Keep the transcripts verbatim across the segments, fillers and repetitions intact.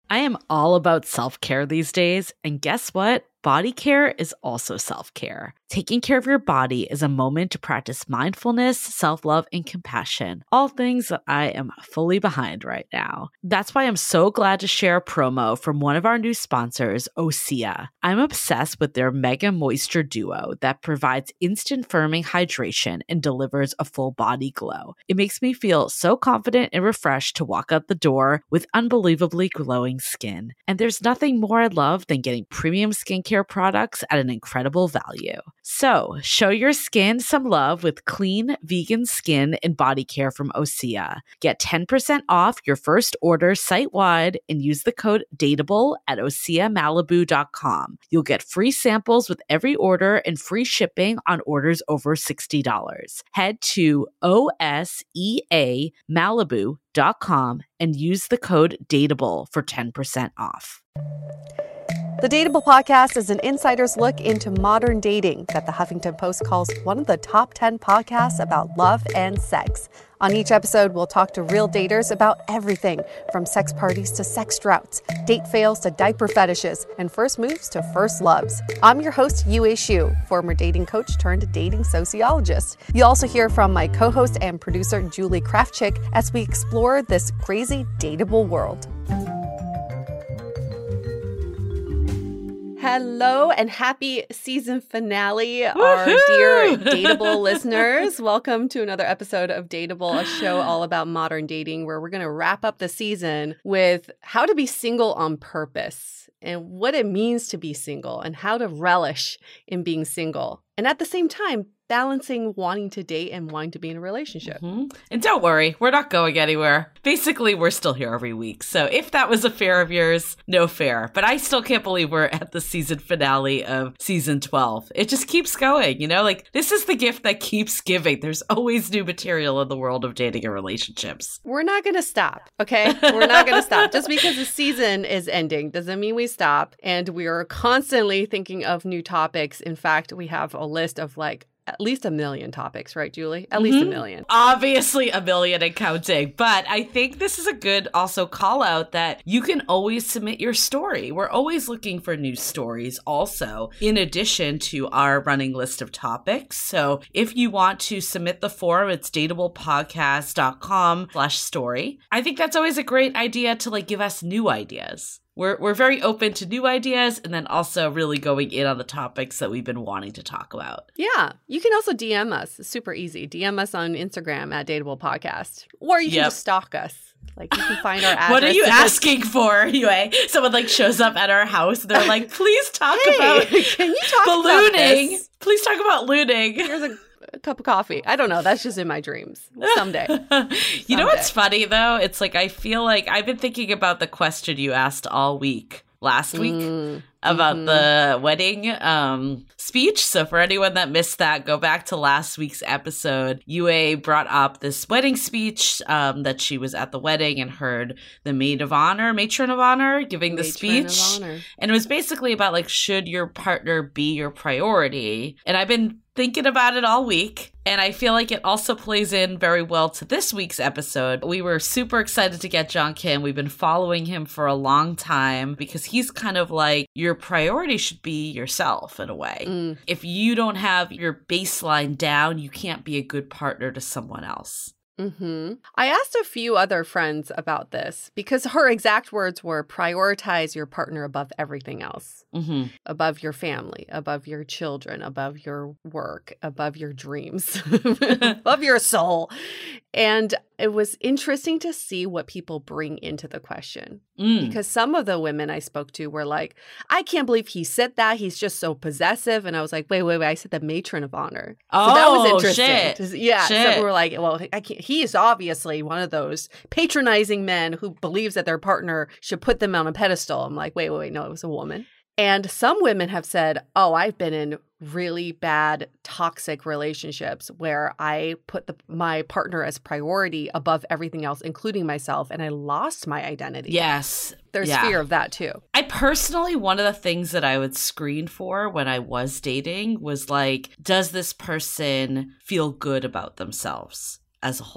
I am all about self-care these days, and guess what? Body care is also self-care. Taking care of your body is a moment to practice mindfulness, self-love, and compassion, all things that I am fully behind right now. That's why I'm so glad to share a promo from one of our new sponsors, Osea. I'm obsessed with their Mega Moisture Duo that provides instant firming hydration and delivers a full body glow. It makes me feel so confident and refreshed to walk out the door with unbelievably glowing skin. And there's nothing more I love than getting premium skincare products at an incredible value. So, show your skin some love with clean, vegan skin and body care from Osea. Get ten percent off your first order site-wide and use the code DATEABLE at osea malibu dot com. You'll get free samples with every order and free shipping on orders over sixty dollars. Head to osea malibu dot com and use the code DATEABLE for ten percent off. The Dateable podcast is an insider's look into modern dating that the Huffington Post calls one of the top ten podcasts about love and sex. On each episode, we'll talk to real daters about everything from sex parties to sex droughts, date fails to diaper fetishes, and first moves to first loves. I'm your host, Yue Xu, former dating coach turned dating sociologist. You'll also hear from my co-host and producer, Julie Krafchick, as we explore this crazy dateable world. Hello and happy season finale, Woo-hoo! Our dear Dateable listeners. Welcome to another episode of Dateable, a show all about modern dating where we're going to wrap up the season with how to be single on purpose and what it means to be single and how to relish in being single. And at the same time, balancing wanting to date and wanting to be in a relationship. Mm-hmm. And don't worry, we're not going anywhere. Basically, we're still here every week. So if that was a fear of yours, no fear. But I still can't believe we're at the season finale of season twelve. It just keeps going, you know? Like, this is the gift that keeps giving. There's always new material in the world of dating and relationships. We're not going to stop, okay? We're not going to stop. Just because the season is ending doesn't mean we stop. And we are constantly thinking of new topics. In fact, we have a list of like at least a million topics, right, Julie? At mm-hmm. least a million. Obviously a million and counting. But I think this is a good also call out that you can always submit your story. We're always looking for new stories also, in addition to our running list of topics. So if you want to submit the form, it's dateablepodcast dot com slash story. I think that's always a great idea to like give us new ideas. We're we're very open to new ideas and then also really going in on the topics that we've been wanting to talk about. Yeah. You can also D M us. It's super easy. D M us on Instagram at Dateable Podcast. Or you can yep. just stalk us. Like, you can find our address. What are you asking for, anyway? Someone, like, shows up at our house and they're like, please talk hey, about can you talk ballooning. About this? Please talk about looning. Here's a A cup of coffee. I don't know. That's just in my dreams. Someday. Someday. You know what's funny, though? It's like I feel like I've been thinking about the question you asked all week, last week, mm, about mm-hmm. the wedding um, speech. So for anyone that missed that, go back to last week's episode. Yue brought up this wedding speech um, that she was at the wedding and heard the maid of honor, matron of honor, giving the matron speech. Of honor. And it was basically about, like, should your partner be your priority? And I've been thinking about it all week, and I feel like it also plays in very well to this week's episode. We were super excited to get John Kim. We've been following him for a long time because he's kind of like, your priority should be yourself in a way. Mm. If you don't have your baseline down, you can't be a good partner to someone else. Mm-hmm. I asked a few other friends about this because her exact words were prioritize your partner above everything else, mm-hmm. above your family, above your children, above your work, above your dreams, above your soul. And it was interesting to see what people bring into the question mm. because some of the women I spoke to were like, I can't believe he said that. He's just so possessive. And I was like, wait, wait, wait. I said the matron of honor. Oh, so that was interesting. Shit. Yeah. Shit. So we were like, well, I can't. He is obviously one of those patronizing men who believes that their partner should put them on a pedestal. I'm like, wait, wait, wait. No, it was a woman. And some women have said, oh, I've been in really bad, toxic relationships where I put the, my partner as priority above everything else, including myself, and I lost my identity. Yes. There's yeah. fear of that, too. I personally, one of the things that I would screen for when I was dating was like, does this person feel good about themselves as a whole?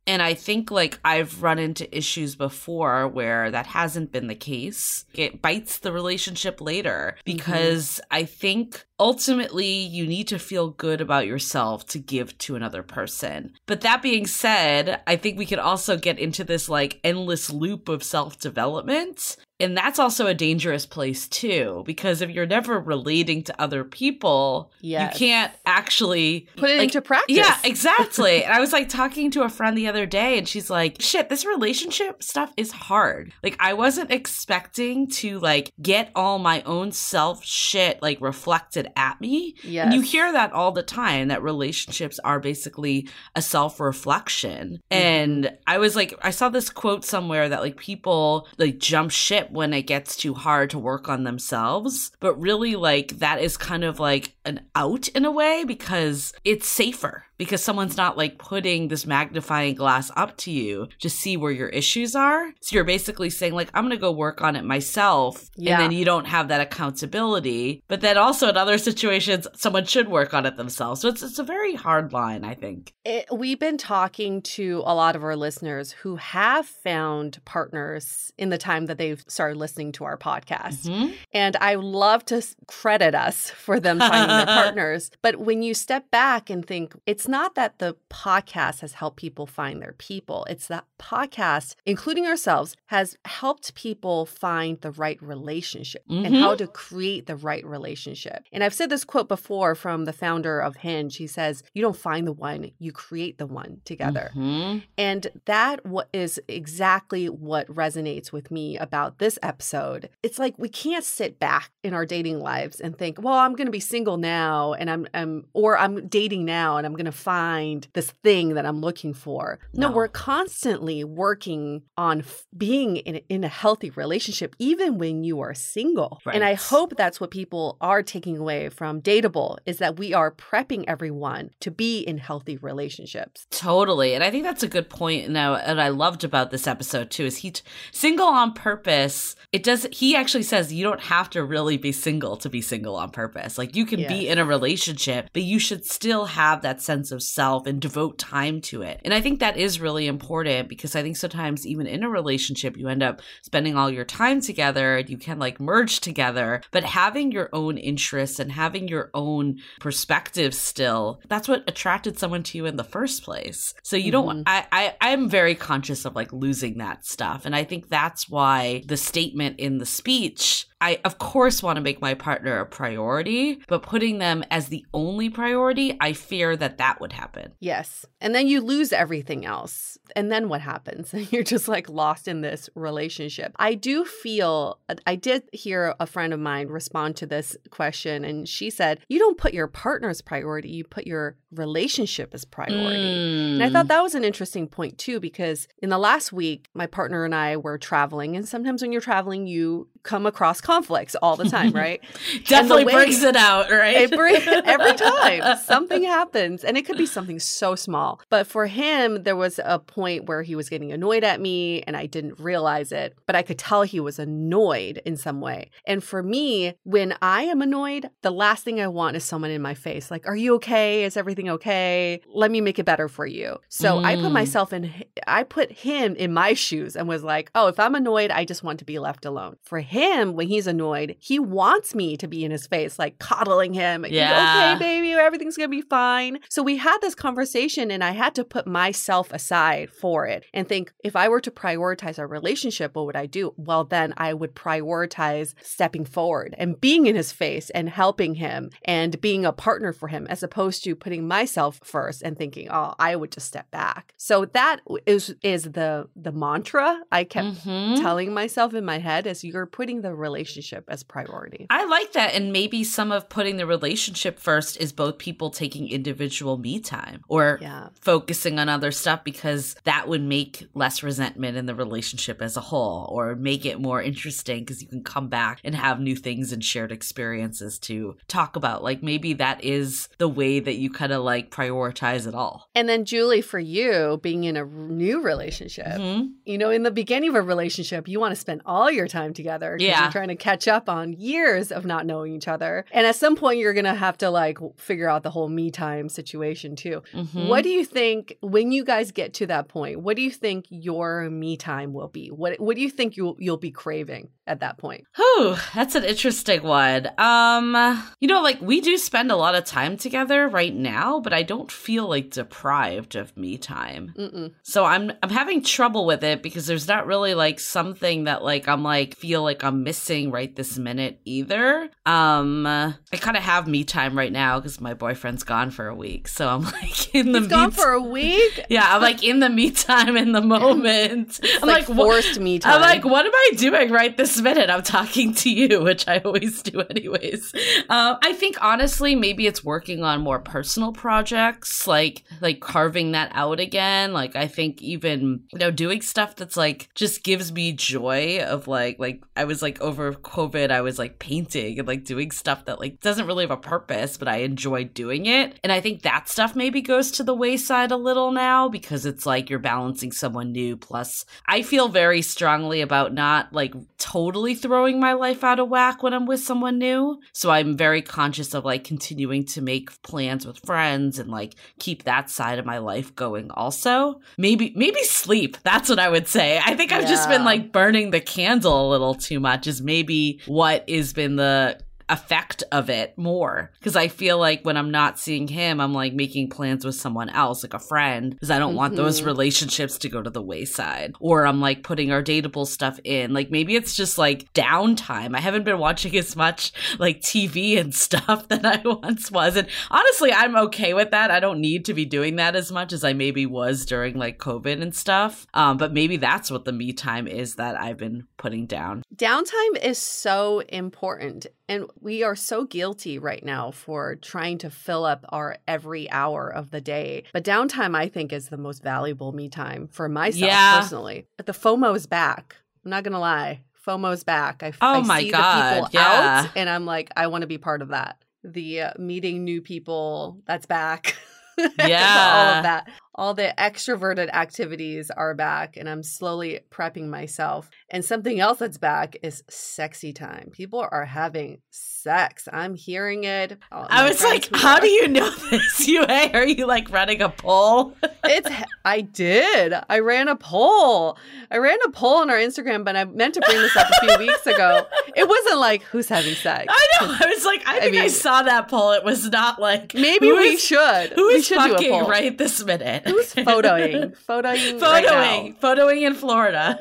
And I think like I've run into issues before where that hasn't been the case. It bites the relationship later because mm-hmm. I think ultimately you need to feel good about yourself to give to another person. But that being said, I think we could also get into this like endless loop of self-development. And that's also a dangerous place too, because if you're never relating to other people, yes. you can't actually put it like, into practice. Yeah, exactly. And I was like talking to a friend the other day and she's like, shit, this relationship stuff is hard. Like I wasn't expecting to like get all my own self shit like reflected at me. Yes. And you hear that all the time, that relationships are basically a self-reflection. Mm-hmm. And I was like, I saw this quote somewhere that like people like jump ship when it gets too hard to work on themselves. But really, like, that is kind of like an out in a way because it's safer. Because someone's not like putting this magnifying glass up to you to see where your issues are. So you're basically saying like, I'm going to go work on it myself. Yeah. And then you don't have that accountability. But then also in other situations, someone should work on it themselves. So it's, it's a very hard line, I think. It, we've been talking to a lot of our listeners who have found partners in the time that they've started listening to our podcast. Mm-hmm. And I love to credit us for them finding their partners. But when you step back and think, it's not that the podcast has helped people find their people. It's that podcast, including ourselves, has helped people find the right relationship mm-hmm. and how to create the right relationship. And I've said this quote before from the founder of Hinge. He says, you don't find the one, you create the one together. Mm-hmm. And that is exactly what resonates with me about this episode. It's like we can't sit back in our dating lives and think, well, I'm going to be single now and I'm, I'm or I'm dating now and I'm going to find this thing that I'm looking for. No, no we're constantly working on f- being in, in a healthy relationship, even when you are single. Right. And I hope that's what people are taking away from Dateable, is that we are prepping everyone to be in healthy relationships. Totally. And I think that's a good point. Now, and I loved about this episode too, is he t- single on purpose. It does. He actually says you don't have to really be single to be single on purpose. Like you can yes. be in a relationship, but you should still have that sense of self and devote time to it. And I think that is really important because I think sometimes even in a relationship, you end up spending all your time together and you can like merge together, but having your own interests and having your own perspective still, that's what attracted someone to you in the first place. So you mm-hmm. don't, I, I, I'm very conscious of like losing that stuff. And I think that's why the statement in the speech, I, of course, want to make my partner a priority, but putting them as the only priority, I fear that that would happen. Yes. And then you lose everything else. And then what happens? You're just like lost in this relationship. I do feel, I did hear a friend of mine respond to this question, and she said, you don't put your partner as priority, you put your relationship as priority. Mm. And I thought that was an interesting point too, because in the last week, my partner and I were traveling. And sometimes when you're traveling, you come across conflicts all the time, right? Definitely way, brings it out, right? It brings every time something happens, and it could be something so small. But for him, there was a point where he was getting annoyed at me, and I didn't realize it, but I could tell he was annoyed in some way. And for me, when I am annoyed, the last thing I want is someone in my face, like, "Are you okay? Is everything okay? Let me make it better for you." So mm. I put myself in, I put him in my shoes and was like, "Oh, if I'm annoyed, I just want to be left alone." For him, when he's annoyed, he wants me to be in his face, like coddling him. Yeah. Okay, baby, everything's going to be fine. So we had this conversation, and I had to put myself aside for it and think, if I were to prioritize our relationship, what would I do? Well, then I would prioritize stepping forward and being in his face and helping him and being a partner for him, as opposed to putting myself first and thinking, oh, I would just step back. So that is is the the mantra I kept mm-hmm. telling myself in my head, as you're putting the relationship as priority. I like that. And maybe some of putting the relationship first is both people taking individual me time or yeah. focusing on other stuff, because that would make less resentment in the relationship as a whole, or make it more interesting because you can come back and have new things and shared experiences to talk about. Like maybe that is the way that you kind of like prioritize it all. And then Julie, for you being in a new relationship, mm-hmm. you know, in the beginning of a relationship, you want to spend all your time together. Yeah. You're trying to and catch up on years of not knowing each other. And at some point, you're going to have to like figure out the whole me time situation too. Mm-hmm. What do you think when you guys get to that point? What do you think your me time will be? What What do you think you'll you'll be craving at that point? Oh, that's an interesting one. Um, you know, like we do spend a lot of time together right now, but I don't feel like deprived of me time. Mm-mm. So I'm I'm having trouble with it because there's not really like something that like I'm like feel like I'm missing right this minute either. Um, I kind of have me time right now because my boyfriend's gone for a week, so I'm like in the He's gone for a week. Yeah, I'm like in the me time in the moment. It's I'm like, like forced me time. I'm like, what am I doing right this minute? I'm talking to you, which I always do anyways. Um, I think honestly, maybe it's working on more personal projects, like like carving that out again. Like I think even you know doing stuff that's like just gives me joy of like like I was like over COVID, I was like painting and like doing stuff that like doesn't really have a purpose, but I enjoy doing it. And I think that stuff maybe goes to the wayside a little now because it's like you're balancing someone new. Plus, I feel very strongly about not like totally throwing my life out of whack when I'm with someone new. So I'm very conscious of like continuing to make plans with friends and like keep that side of my life going also. Maybe maybe sleep. That's what I would say. I think I've yeah. just been like burning the candle a little too much is maybe what has been the effect of it more because I feel like when I'm not seeing him, I'm like making plans with someone else, like a friend, because I don't mm-hmm. want those relationships to go to the wayside. Or I'm like putting our dateable stuff in. Like maybe it's just like downtime. I haven't been watching as much like T V and stuff that I once was. And honestly, I'm okay with that. I don't need to be doing that as much as I maybe was during like COVID and stuff. Um, but maybe that's what the me time is that I've been putting down. Downtime is so important. And we are so guilty right now for trying to fill up our every hour of the day. But downtime, I think, is the most valuable me time for myself yeah. personally. But the FOMO is back. I'm not going to lie. FOMO's back. I, oh I my see God. the people yeah. out, and I'm like, I want to be part of that. The uh, meeting new people, that's back. Yeah. All of that. All the extroverted activities are back, and I'm slowly prepping myself. And something else that's back is sexy time. People are having sex. I'm hearing it. All I was like, how are- do you know this, Yue? Are you like running a poll? It's. I did. I ran a poll. I ran a poll on our Instagram, but I meant to bring this up a few weeks ago. It wasn't like, who's having sex? I know. I was like, I think I, mean, I saw that poll. It was not like, maybe we is, should. Who is should fucking do a poll. right this minute? Who's photoing? Photoing, photoing, right now. photoing in Florida.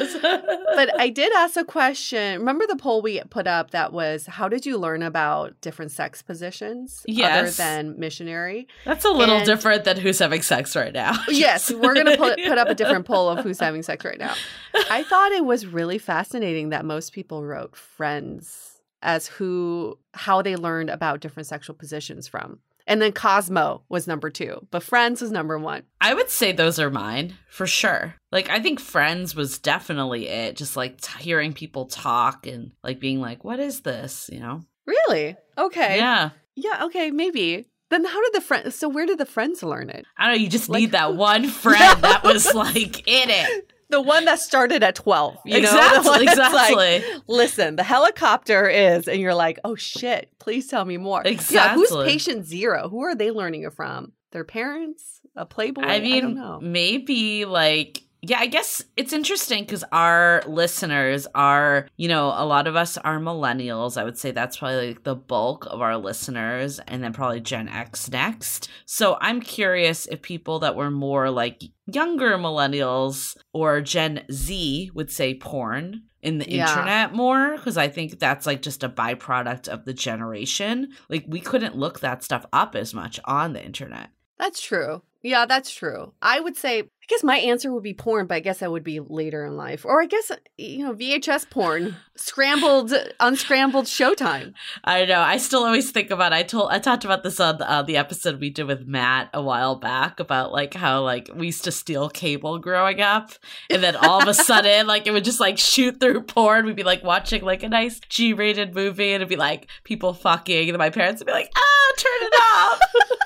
But I did ask a question. Remember the poll we put up that was, how did you learn about different sex positions yes. other than missionary? That's a little and, different than who's having sex right now. Yes, we're going to put, put up a different poll of who's having sex right now. I thought it was really fascinating that most people wrote friends as who, how they learned about different sexual positions from. And then Cosmo was number two, but Friends was number one. I would say those are mine for sure. Like, I think Friends was definitely it. Just like t- hearing people talk and like being like, what is this? You know? Really? Okay. Yeah. Yeah. Okay. Maybe. Then how did the friends, so where did the friends learn it? I don't know. You just like, need that one friend that was like in it. The one that started at twelve, you exactly, know? Exactly. Like, listen, the helicopter is, and you're like, oh shit, please tell me more. Exactly. Yeah, who's patient zero? Who are they learning it from? Their parents? A Playboy? I mean, I don't know. Maybe like, yeah, I guess it's interesting because our listeners are, you know, a lot of us are millennials. I would say that's probably like the bulk of our listeners, and then probably Gen X next. So I'm curious if people that were more like younger millennials or Gen Z would say porn in the yeah. internet more, because I think that's like just a byproduct of the generation. Like we couldn't look that stuff up as much on the internet. That's true. Yeah, that's true. I would say, I guess my answer would be porn, but I guess that would be later in life. Or I guess, you know, V H S porn, scrambled, unscrambled Showtime. I know. I still always think about, I told, I talked about this on the, uh, the episode we did with Matt a while back about like how like we used to steal cable growing up. And then all of a sudden, like it would just like shoot through porn. We'd be like watching like a nice G-rated movie and it'd be like people fucking. And then my parents would be like, ah, turn it off.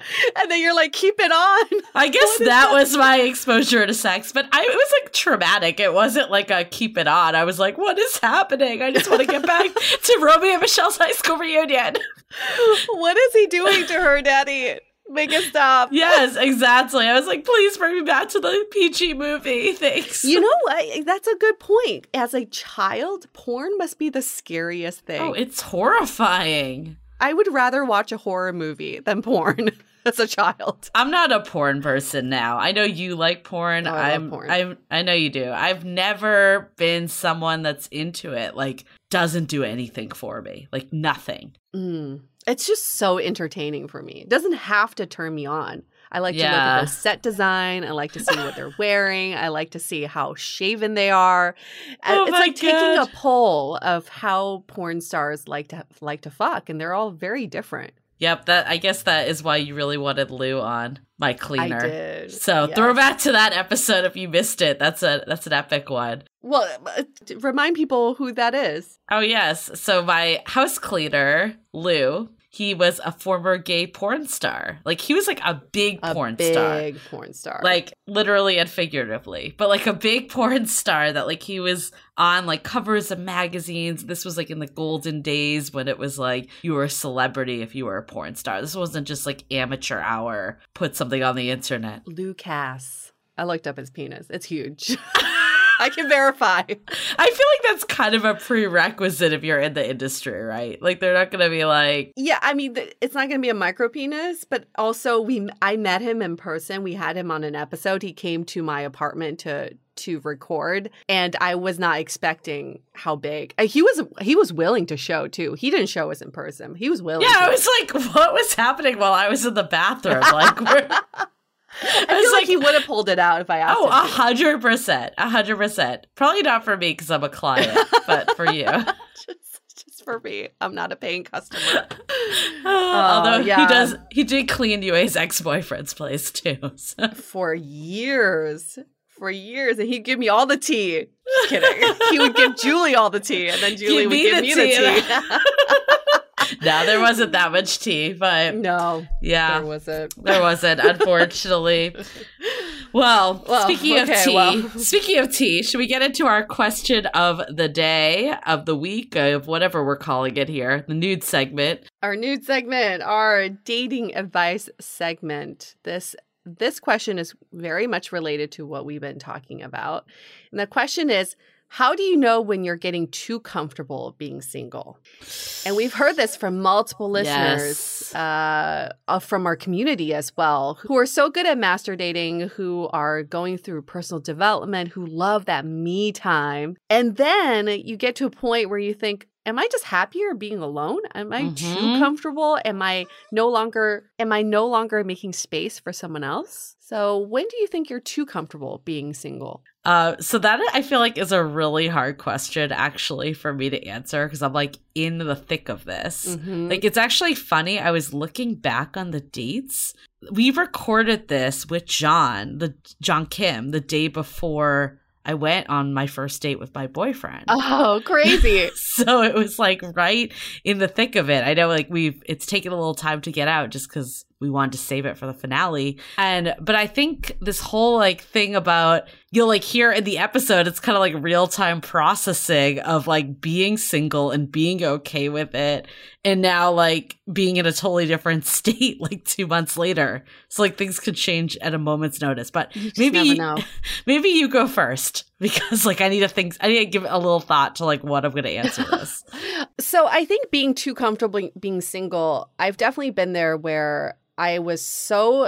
And then you're like, keep it on. I guess that, that was my exposure to sex, but I, it was like traumatic. It wasn't like a keep it on. I was like, what is happening? I just want to get back to Romeo and Michelle's high school reunion. What is he doing to her, Daddy? Make it stop. Yes, exactly. I was like, please bring me back to the P G movie. Thanks. You know what? That's a good point. As a child, porn must be the scariest thing. Oh, it's horrifying. I would rather watch a horror movie than porn as a child. I'm not a porn person now. I know you like porn. Oh, I I'm, love porn. I I know you do. I've never been someone that's into it. Like, doesn't do anything for me. Like, nothing. Mm. It's just so entertaining for me. It doesn't have to turn me on. I like Yeah. to look at the set design. I like to see what they're wearing. I like to see how shaven they are. Oh it's my like taking God. a poll of how porn stars like to like to fuck, and they're all very different. Yep, that I guess that is why you really wanted Lou on My Cleaner. I did. So yes. throw back to that episode if you missed it. That's a that's an epic one. Well, uh, remind people who that is. Oh yes. So my house cleaner, Lou, he was a former gay porn star. Like he was like a big A porn big star. Big porn star. Like literally and figuratively, but like a big porn star that like he was on like covers of magazines. This was like in the golden days when it was like you were a celebrity if you were a porn star. This wasn't just like amateur hour, put something on the internet. Lou Cass. I looked up his penis. It's huge. I can verify. I feel like that's kind of a prerequisite if you're in the industry, right? Like they're not going to be like, yeah, I mean, th- it's not going to be a micro penis, but also we, I met him in person. We had him on an episode. He came to my apartment to to record, and I was not expecting how big. Uh, he was. He was willing to show too. He didn't show us in person. He was willing. Yeah, to. I was like, what was happening while I was in the bathroom? Like, we're. I, I feel like, like he would have pulled it out if I asked oh, him. Oh, a hundred percent. A hundred percent. Probably not for me because I'm a client, but for you. just, just for me. I'm not a paying customer. Uh, although yeah. he does, he did clean U A's ex-boyfriend's place too. So. For years. For years. And he'd give me all the tea. Just kidding. He would give Julie all the tea, and then Julie Give would me give the me tea. the tea. No, there wasn't that much tea, but no, yeah, there wasn't. There wasn't, unfortunately. Well, well speaking okay, of tea, well. speaking of tea, should we get into our question of the day, of the week, of whatever we're calling it here, the nude segment? Our nude segment, our dating advice segment. This this question is very much related to what we've been talking about, and the question is, how do you know when you're getting too comfortable being single? And we've heard this from multiple listeners, yes. uh, uh, from our community as well, who are so good at master dating, who are going through personal development, who love that me time. And then you get to a point where you think, am I just happier being alone? Am I Mm-hmm. too comfortable? Am I no longer am I no longer making space for someone else? So when do you think you're too comfortable being single? Uh, so that I feel like is a really hard question actually for me to answer because I'm like in the thick of this. Mm-hmm. Like it's actually funny. I was looking back on the dates. We recorded this with John, the John Kim, the day before I went on my first date with my boyfriend. Oh, crazy. So it was like right in the thick of it. I know like we've, it's taken a little time to get out just because we wanted to save it for the finale. And, but I think this whole like thing about, you'll like hear in the episode, it's kind of like real time processing of like being single and being okay with it. And now like being in a totally different state like two months later. So like things could change at a moment's notice, but You just maybe, never know. maybe you go first because like I need to think, I need to give a little thought to like what I'm going to answer this. So I think being too comfortable being single, I've definitely been there where I was so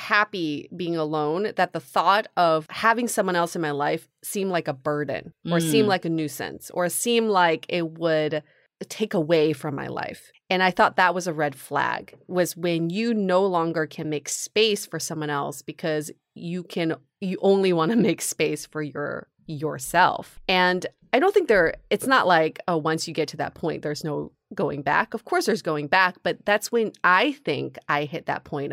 happy being alone that the thought of having someone else in my life seemed like a burden or Mm. seemed like a nuisance or seemed like it would take away from my life. And I thought that was a red flag, was when you no longer can make space for someone else because you can you only want to make space for your yourself. And I don't think there it's not like, oh, once you get to that point, there's no going back. Of course there's going back, but that's when I think I hit that point of,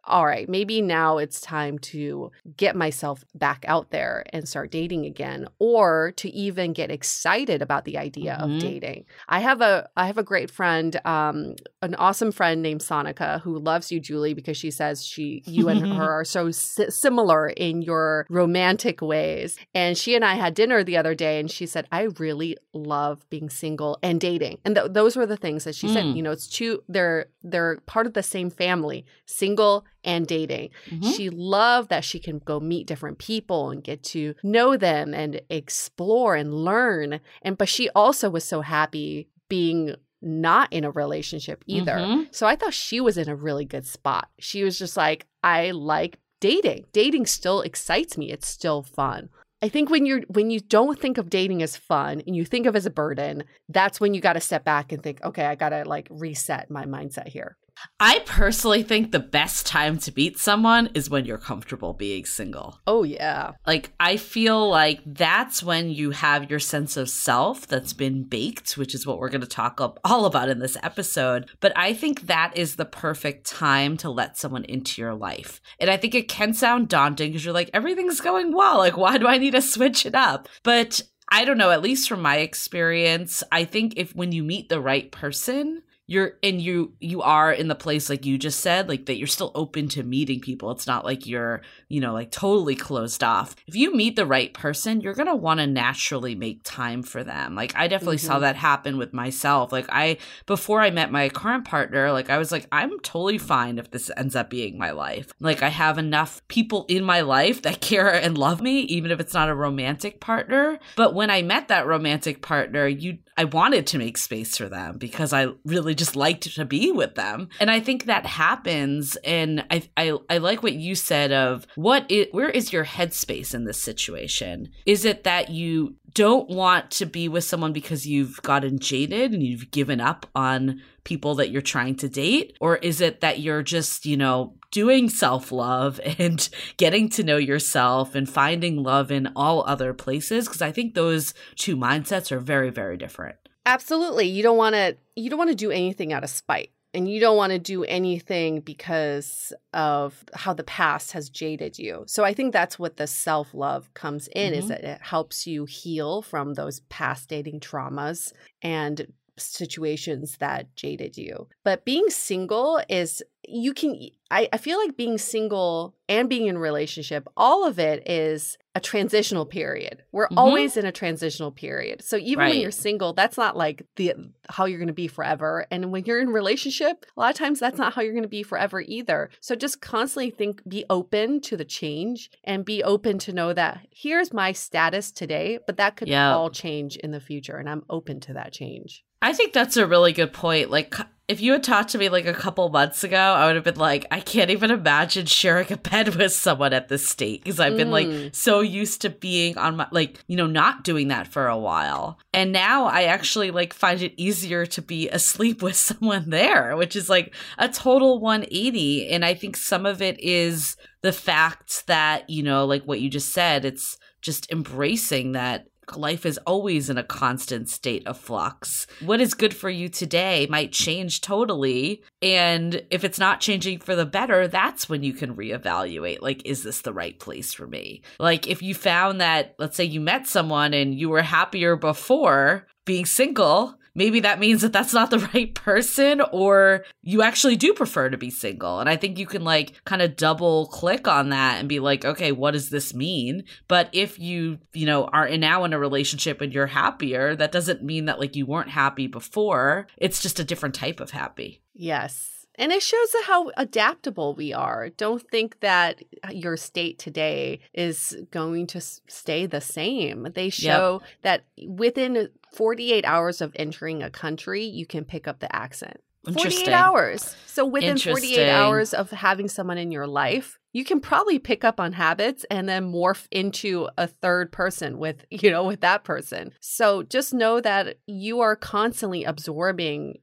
all right, maybe now it's time to get myself back out there and start dating again, or to even get excited about the idea mm-hmm. of dating. I have a I have a great friend, um, an awesome friend named Sonica, who loves you, Julie, because she says she, you and her are so si- similar in your romantic ways. And she and I had dinner the other day, and she said, I really love being single and dating. And th- those were the things that she mm. said. You know, it's two, they're they're part of the same family, single and dating. Mm-hmm. She loved that she can go meet different people and get to know them and explore and learn. And but she also was so happy being not in a relationship either. Mm-hmm. So I thought she was in a really good spot. She was just like, I like dating. Dating still excites me. It's still fun. I think when you're when you don't think of dating as fun and you think of it as a burden, that's when you got to step back and think, okay, I got to like reset my mindset here. I personally think the best time to meet someone is when you're comfortable being single. Oh, yeah. Like, I feel like that's when you have your sense of self that's been baked, which is what we're going to talk all about in this episode. But I think that is the perfect time to let someone into your life. And I think it can sound daunting because you're like, everything's going well. Like, why do I need to switch it up? But I don't know, at least from my experience, I think if when you meet the right person, You're and you you are in the place, like you just said, like that you're still open to meeting people. It's not like you're, you know, like totally closed off. If you meet the right person, you're going to want to naturally make time for them. Like I definitely mm-hmm. saw that happen with myself. Like I, before I met my current partner, like I was like, I'm totally fine if this ends up being my life. Like I have enough people in my life that care and love me, even if it's not a romantic partner. But when I met that romantic partner, you, I wanted to make space for them because I really just liked to be with them. And I think that happens. And I I, I like what you said of what is, where is your headspace in this situation? Is it that you don't want to be with someone because you've gotten jaded and you've given up on people that you're trying to date? Or is it that you're just, you know, doing self-love and getting to know yourself and finding love in all other places? Because I think those two mindsets are very, very different. Absolutely. You don't want to you don't want to do anything out of spite. And you don't want to do anything because of how the past has jaded you. So I think that's what the self-love comes in, mm-hmm. is that it helps you heal from those past dating traumas and situations that jaded you. But being single is, you can, I, I feel like being single and being in a relationship, all of it is a transitional period. We're mm-hmm. always in a transitional period. So even right. when you're single, that's not like the how you're going to be forever. And when you're in a relationship, a lot of times that's not how you're going to be forever either. So just constantly think, be open to the change and be open to know that here's my status today, but that could yeah. all change in the future. And I'm open to that change. I think that's a really good point. Like, if you had talked to me like a couple months ago, I would have been like, I can't even imagine sharing a bed with someone at this state, because I've been mm. like so used to being on my, like, you know, not doing that for a while. And now I actually like find it easier to be asleep with someone there, which is like a total one eighty. And I think some of it is the fact that, you know, like what you just said, it's just embracing that life is always in a constant state of flux. What is good for you today might change totally. And if it's not changing for the better, that's when you can reevaluate, like, is this the right place for me? Like, if you found that, let's say you met someone and you were happier before being single, maybe that means that that's not the right person, or you actually do prefer to be single. And I think you can like kind of double click on that and be like, okay, what does this mean? But if you, you know, are now in a relationship and you're happier, that doesn't mean that like you weren't happy before. It's just a different type of happy. Yes. And it shows how adaptable we are. Don't think that your state today is going to stay the same. They show yep. that within forty-eight hours of entering a country, you can pick up the accent. forty-eight hours. So within forty-eight hours of having someone in your life, you can probably pick up on habits and then morph into a third person with, you know, with that person. So just know that you are constantly absorbing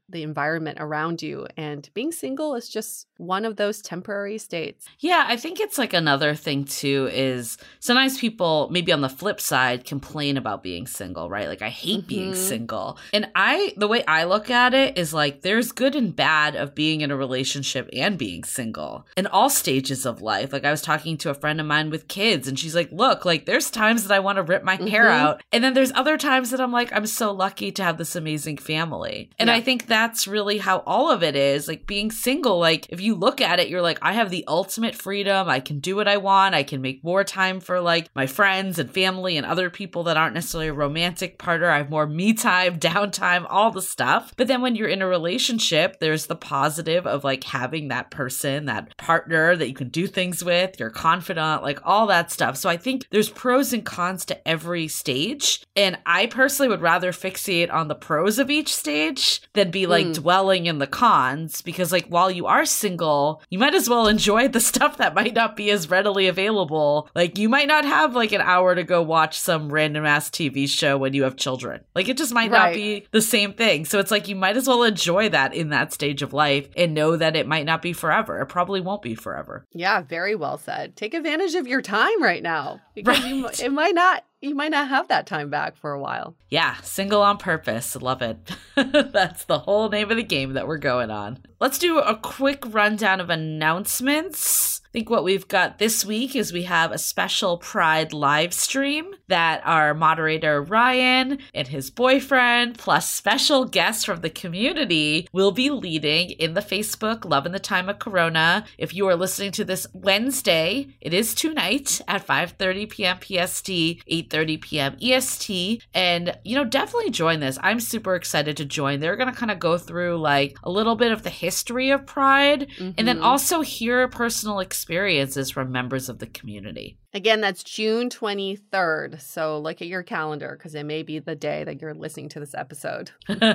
the environment around you. And being single is just one of those temporary states. Yeah, I think it's like another thing too is sometimes people maybe on the flip side complain about being single, right? Like I hate mm-hmm. being single. And I, the way I look at it is like there's good and bad of being in a relationship and being single in all stages of life. Like I was talking to a friend of mine with kids and she's like, look, like there's times that I want to rip my mm-hmm. hair out. And then there's other times that I'm like, I'm so lucky to have this amazing family. And yeah. I think that's really how all of it is. Like being single, like if you look at it, you're like, I have the ultimate freedom. I can do what I want. I can make more time for like my friends and family and other people that aren't necessarily a romantic partner. I have more me time, downtime, all the stuff. But then when you're in a relationship, there's the positive of like having that person, that partner that you can do things with, you're confidant, like all that stuff. So I think there's pros and cons to every stage. And I personally would rather fixate on the pros of each stage than be like mm. dwelling in the cons, because like while you are single, you might as well enjoy the stuff that might not be as readily available. Like you might not have like an hour to go watch some random ass T V show when you have children. Like it just might right. not be the same thing. So it's like you might as well enjoy that in that stage of life and know that it might not be forever. It probably won't be forever. Yeah, very well said. Take advantage of your time right now, because right. you, it might not You might not have that time back for a while. Yeah, single on purpose. Love it. That's the whole name of the game that we're going on. Let's do a quick rundown of announcements. I think what we've got this week is we have a special Pride live stream that our moderator Ryan and his boyfriend, plus special guests from the community, will be leading in the Facebook Love in the Time of Corona. If you are listening to this Wednesday, it is tonight at five thirty p.m. P S T, eight thirty p.m. E S T. And, you know, definitely join this. I'm super excited to join. They're going to kind of go through like a little bit of the history of Pride mm-hmm. and then also hear personal experiences from members of the community. Again, that's June twenty-third. So look at your calendar because it may be the day that you're listening to this episode.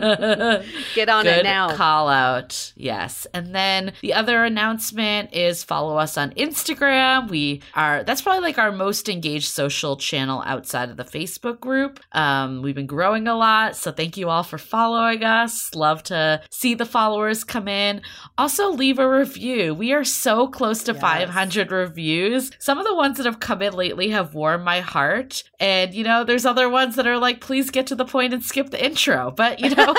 Get on Good it now. Call out. Yes. And then the other announcement is follow us on Instagram. We are, that's probably like our most engaged social channel outside of the Facebook group. Um, we've been growing a lot. So thank you all for following us. Love to see the followers come in. Also leave a review. We are so close to yes. five hundred reviews. Some of the ones that have come in lately have warmed my heart. And, you know, there's other ones that are like, please get to the point and skip the intro. But, you know.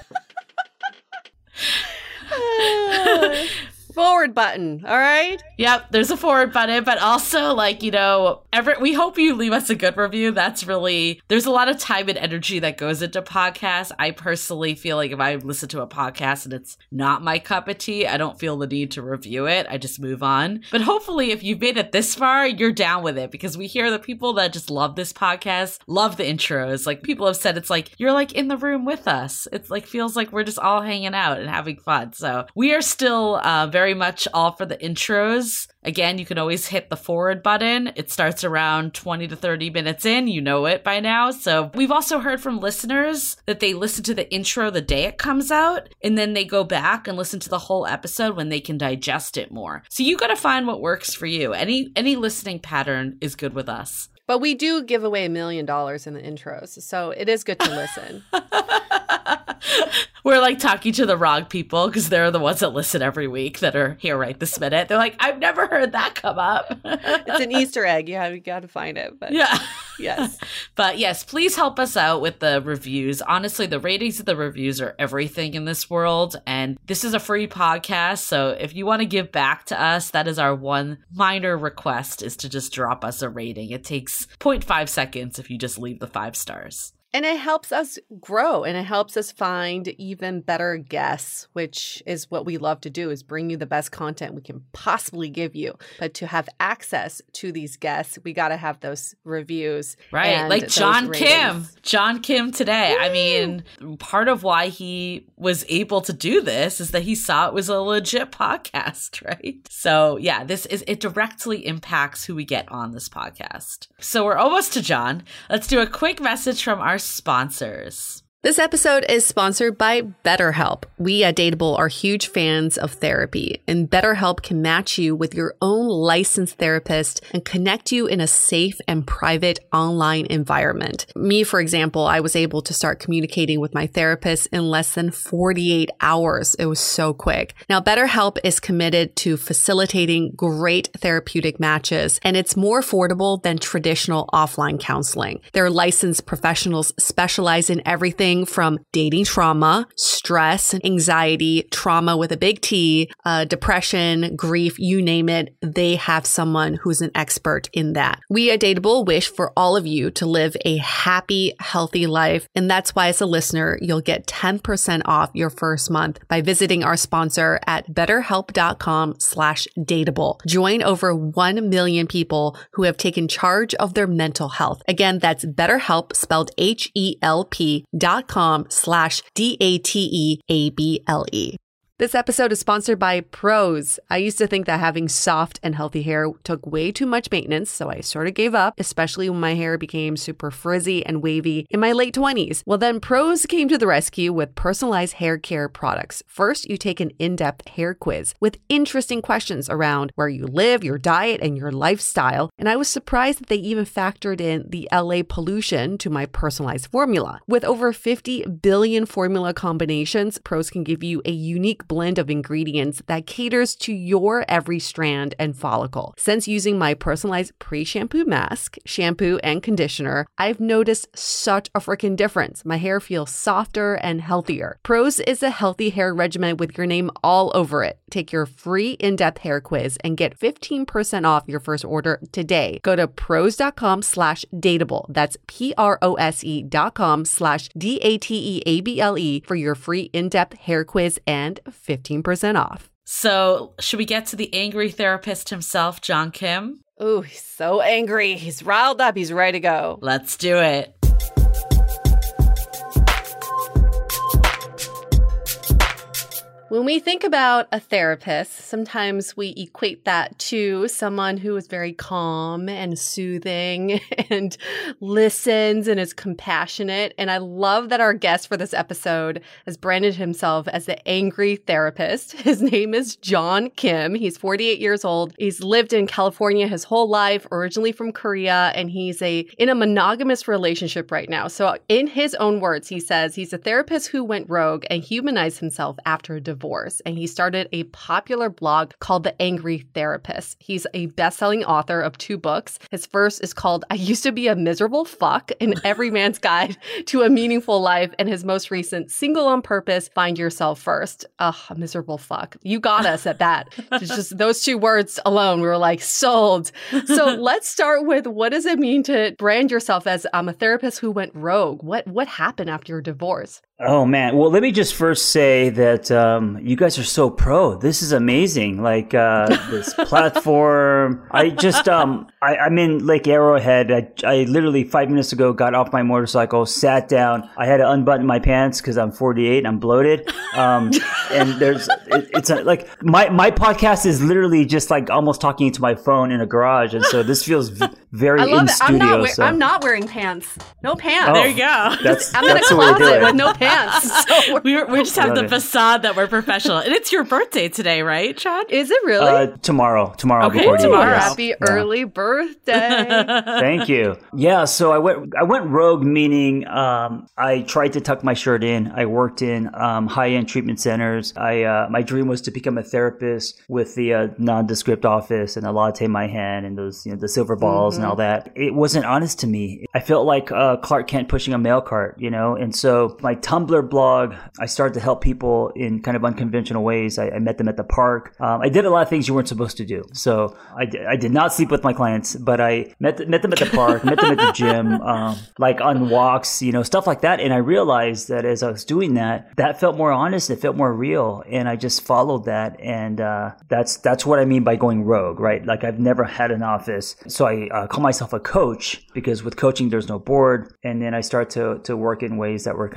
Forward button, all right? Yep, there's a forward button, but also like, you know, every, we hope you leave us a good review. That's really, there's a lot of time and energy that goes into podcasts. I personally feel like if I listen to a podcast and it's not my cup of tea, I don't feel the need to review it. I just move on. But hopefully if you've made it this far, you're down with it, because we hear the people that just love this podcast, love the intros. Like people have said, it's like, you're like in the room with us. It's like, feels like we're just all hanging out and having fun. So we are still uh, very much all for the intros. Again, you can always hit the forward button. It starts around twenty to thirty minutes in. You know it by now. So we've also heard from listeners that they listen to the intro the day it comes out, and then they go back and listen to the whole episode when they can digest it more. So you got to find what works for you. Any any listening pattern is good with us. But we do give away a million dollars in the intros, so it is good to listen. We're like talking to the wrong people because they're the ones that listen every week that are here right this minute. They're like, I've never heard that come up. It's an Easter egg. You have you got to find it. But yeah. Yes. But yes, please help us out with the reviews. Honestly, the ratings of the reviews are everything in this world. And this is a free podcast. So if you want to give back to us, that is our one minor request, is to just drop us a rating. It takes zero point five seconds if you just leave the five stars. And it helps us grow, and it helps us find even better guests, which is what we love to do, is bring you the best content we can possibly give you. But to have access to these guests, we got to have those reviews. Right. Like John Kim. John Kim today. Woo! I mean, part of why he was able to do this is that he saw it was a legit podcast, right? So yeah, this is, it directly impacts who we get on this podcast. So we're almost to John. Let's do a quick message from our sponsors. This episode is sponsored by BetterHelp. We at Dateable are huge fans of therapy, and BetterHelp can match you with your own licensed therapist and connect you in a safe and private online environment. Me, for example, I was able to start communicating with my therapist in less than forty-eight hours. It was so quick. Now, BetterHelp is committed to facilitating great therapeutic matches, and it's more affordable than traditional offline counseling. Their licensed professionals specialize in everything from dating trauma, stress, anxiety, trauma with a big T, uh, depression, grief, you name it. They have someone who's an expert in that. We at Dateable wish for all of you to live a happy, healthy life. And that's why as a listener, you'll get ten percent off your first month by visiting our sponsor at betterhelp.com slash dateable. Join over one million people who have taken charge of their mental health. Again, that's BetterHelp, spelled H E L P dot com slash D A T E A B L E. This episode is sponsored by Prose. I used to think that having soft and healthy hair took way too much maintenance, so I sort of gave up, especially when my hair became super frizzy and wavy in my late twenties. Well, then Prose came to the rescue with personalized hair care products. First, you take an in-depth hair quiz with interesting questions around where you live, your diet, and your lifestyle. And I was surprised that they even factored in the L A pollution to my personalized formula. With over fifty billion formula combinations, Prose can give you a unique blend of ingredients that caters to your every strand and follicle. Since using my personalized pre-shampoo mask, shampoo, and conditioner, I've noticed such a freaking difference. My hair feels softer and healthier. Prose is a healthy hair regimen with your name all over it. Take your free in-depth hair quiz and get fifteen percent off your first order today. Go to prose.com slash dateable. That's P-R-O-S-E dot com slash D-A-T-E-A-B-L-E for your free in-depth hair quiz and fifteen percent off. So should we get to the angry therapist himself, John Kim? Ooh, he's so angry. He's riled up. He's ready to go. Let's do it. When we think about a therapist, sometimes we equate that to someone who is very calm and soothing and listens and is compassionate. And I love that our guest for this episode has branded himself as the angry therapist. His name is John Kim. He's forty-eight years old. He's lived in California his whole life, originally from Korea, and he's a in a monogamous relationship right now. So in his own words, he says he's a therapist who went rogue and humanized himself after a divorce. Divorce, and he started a popular blog called The Angry Therapist. He's a best-selling author of two books. His first is called I Used to Be a Miserable Fuck, an Every Man's Guide to a Meaningful Life, and his most recent, Single on Purpose, Find Yourself First. Ugh, a miserable fuck. You got us at that. It's just those two words alone, we were like, sold. So let's start with, what does it mean to brand yourself as I'm a therapist who went rogue? What, what happened after your divorce? Oh, man. Well, let me just first say that um, you guys are so pro. This is amazing. Like uh, this platform. I just, um, I, I'm in Lake Arrowhead. I, I literally five minutes ago got off my motorcycle, sat down. I had to unbutton my pants because I'm forty-eight and I'm bloated. Um, and there's, it, it's a, like my, my podcast is literally just like almost talking to my phone in a garage. And so this feels v- very I love in it. studio. I'm not, we- so. I'm not wearing pants. No pants. Oh, There you go. That's, I'm that's in a the way to do closet it. with no pants. So we we just have Love the it. facade that we're professional. And it's your birthday today, right, Chad? is it really? Uh, tomorrow. Tomorrow. Okay, before tomorrow. Yes. Happy Yeah. early birthday. Thank you. Yeah, so I went I went rogue, meaning um, I tried to tuck my shirt in. I worked in um, high-end treatment centers. I uh, my dream was to become a therapist with the uh, nondescript office and a latte in my hand and those, you know, the silver balls Mm-hmm. and all that. It wasn't honest to me. I felt like uh, Clark Kent pushing a mail cart, you know. And so my Tumblr blog, I started to help people in kind of unconventional ways. I, I met them at the park. Um, I did a lot of things you weren't supposed to do. So I, d- I did not sleep with my clients, but I met th- met them at the park, met them at the gym, um, like on walks, you know, stuff like that. And I realized that as I was doing that, that felt more honest. It felt more real. And I just followed that. And uh, that's that's what I mean by going rogue, right? Like I've never had an office. So I uh, call myself a coach because with coaching, there's no board. And then I start to, to work in ways that were kind of um,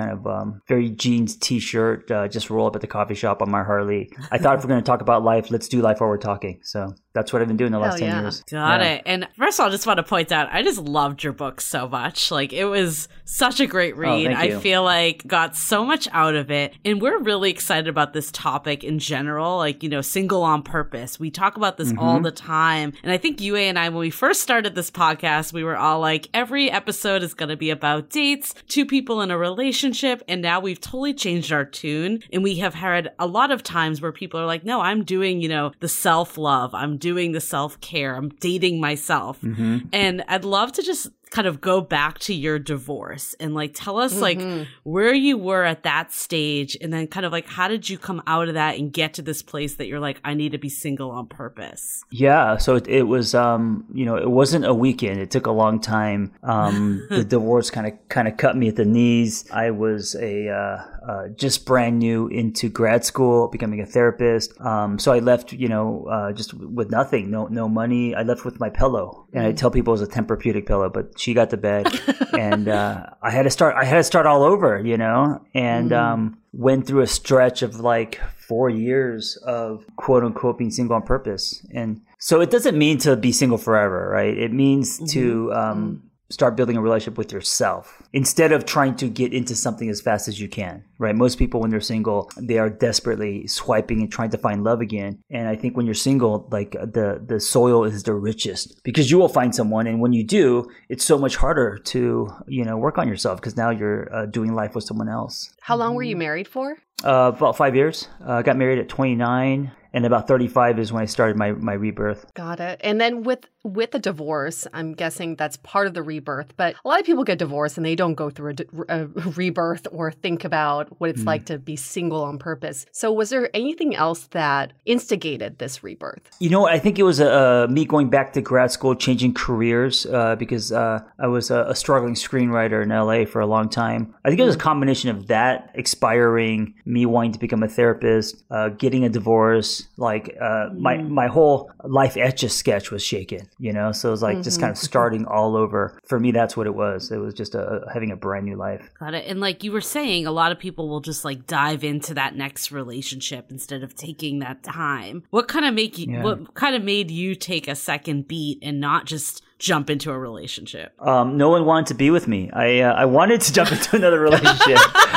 um, very jeans t-shirt, uh, just roll up at the coffee shop on my Harley. I thought if we're going to talk about life, let's do life while we're talking. So that's what I've been doing the last Hell ten yeah. years. Got Yeah. it. And first of all, I just want to point out, I just loved your book so much. Like, it was such a great read. thank I you. feel like got so much out of it. And we're really excited about this topic in general, like, you know, single on purpose. We talk about this Mm-hmm. all the time. And I think Yue and I, when we first started this podcast, we were all like, every episode is going to be about dates, two people in a relationship. And now we've totally changed our tune. And we have had a lot of times where people are like, no, I'm doing, you know, the self-love. I'm doing the self-care. I'm dating myself. Mm-hmm. And I'd love to just kind of go back to your divorce and like tell us Mm-hmm. like where you were at that stage, and then kind of like how did you come out of that and get to this place that you're like, I need to be single on purpose. Yeah, so it, it was, um, you know, it wasn't a weekend. It took a long time. Um, the divorce kind of kind of cut me at the knees. I was a uh, uh, just brand new into grad school, becoming a therapist. Um, so I left, you know, uh, just with nothing, no no money. I left with my pillow, and I tell people it was a Tempur-Pedic pillow, but she got to bed, and uh, I had to start. I had to start all over, you know, and um, went through a stretch of like four years of quote unquote being single on purpose. And so it doesn't mean to be single forever, right? It means mm-hmm. to um, start building a relationship with yourself instead of trying to get into something as fast as you can, right? Most people, when they're single, they are desperately swiping and trying to find love again. And I think when you're single, like the, the soil is the richest because you will find someone. And when you do, it's so much harder to, you know, work on yourself because now you're uh, doing life with someone else. How long were you married for? Uh, about five years. I uh, got married at twenty-nine, and about thirty-five is when I started my, my rebirth. Got it. And then with with a divorce, I'm guessing that's part of the rebirth. But a lot of people get divorced and they don't go through a, di- a rebirth or think about what it's mm. like to be single on purpose. So was there anything else that instigated this rebirth? You know, I think it was uh, me going back to grad school, changing careers uh, because uh, I was a, a struggling screenwriter in L A for a long time. I think it was a combination of that expiring, me wanting to become a therapist, uh, getting a divorce, like uh, my my whole life Etch-a-Sketch was shaken, you know? So it was like mm-hmm. just kind of starting all over. For me, that's what it was. It was just a, having a brand new life. Got it. And like you were saying, a lot of people will just like dive into that next relationship instead of taking that time. What kind of make you, yeah. what kind of made you take a second beat and not just jump into a relationship? Um, no one wanted to be with me. I uh, I wanted to jump into another relationship.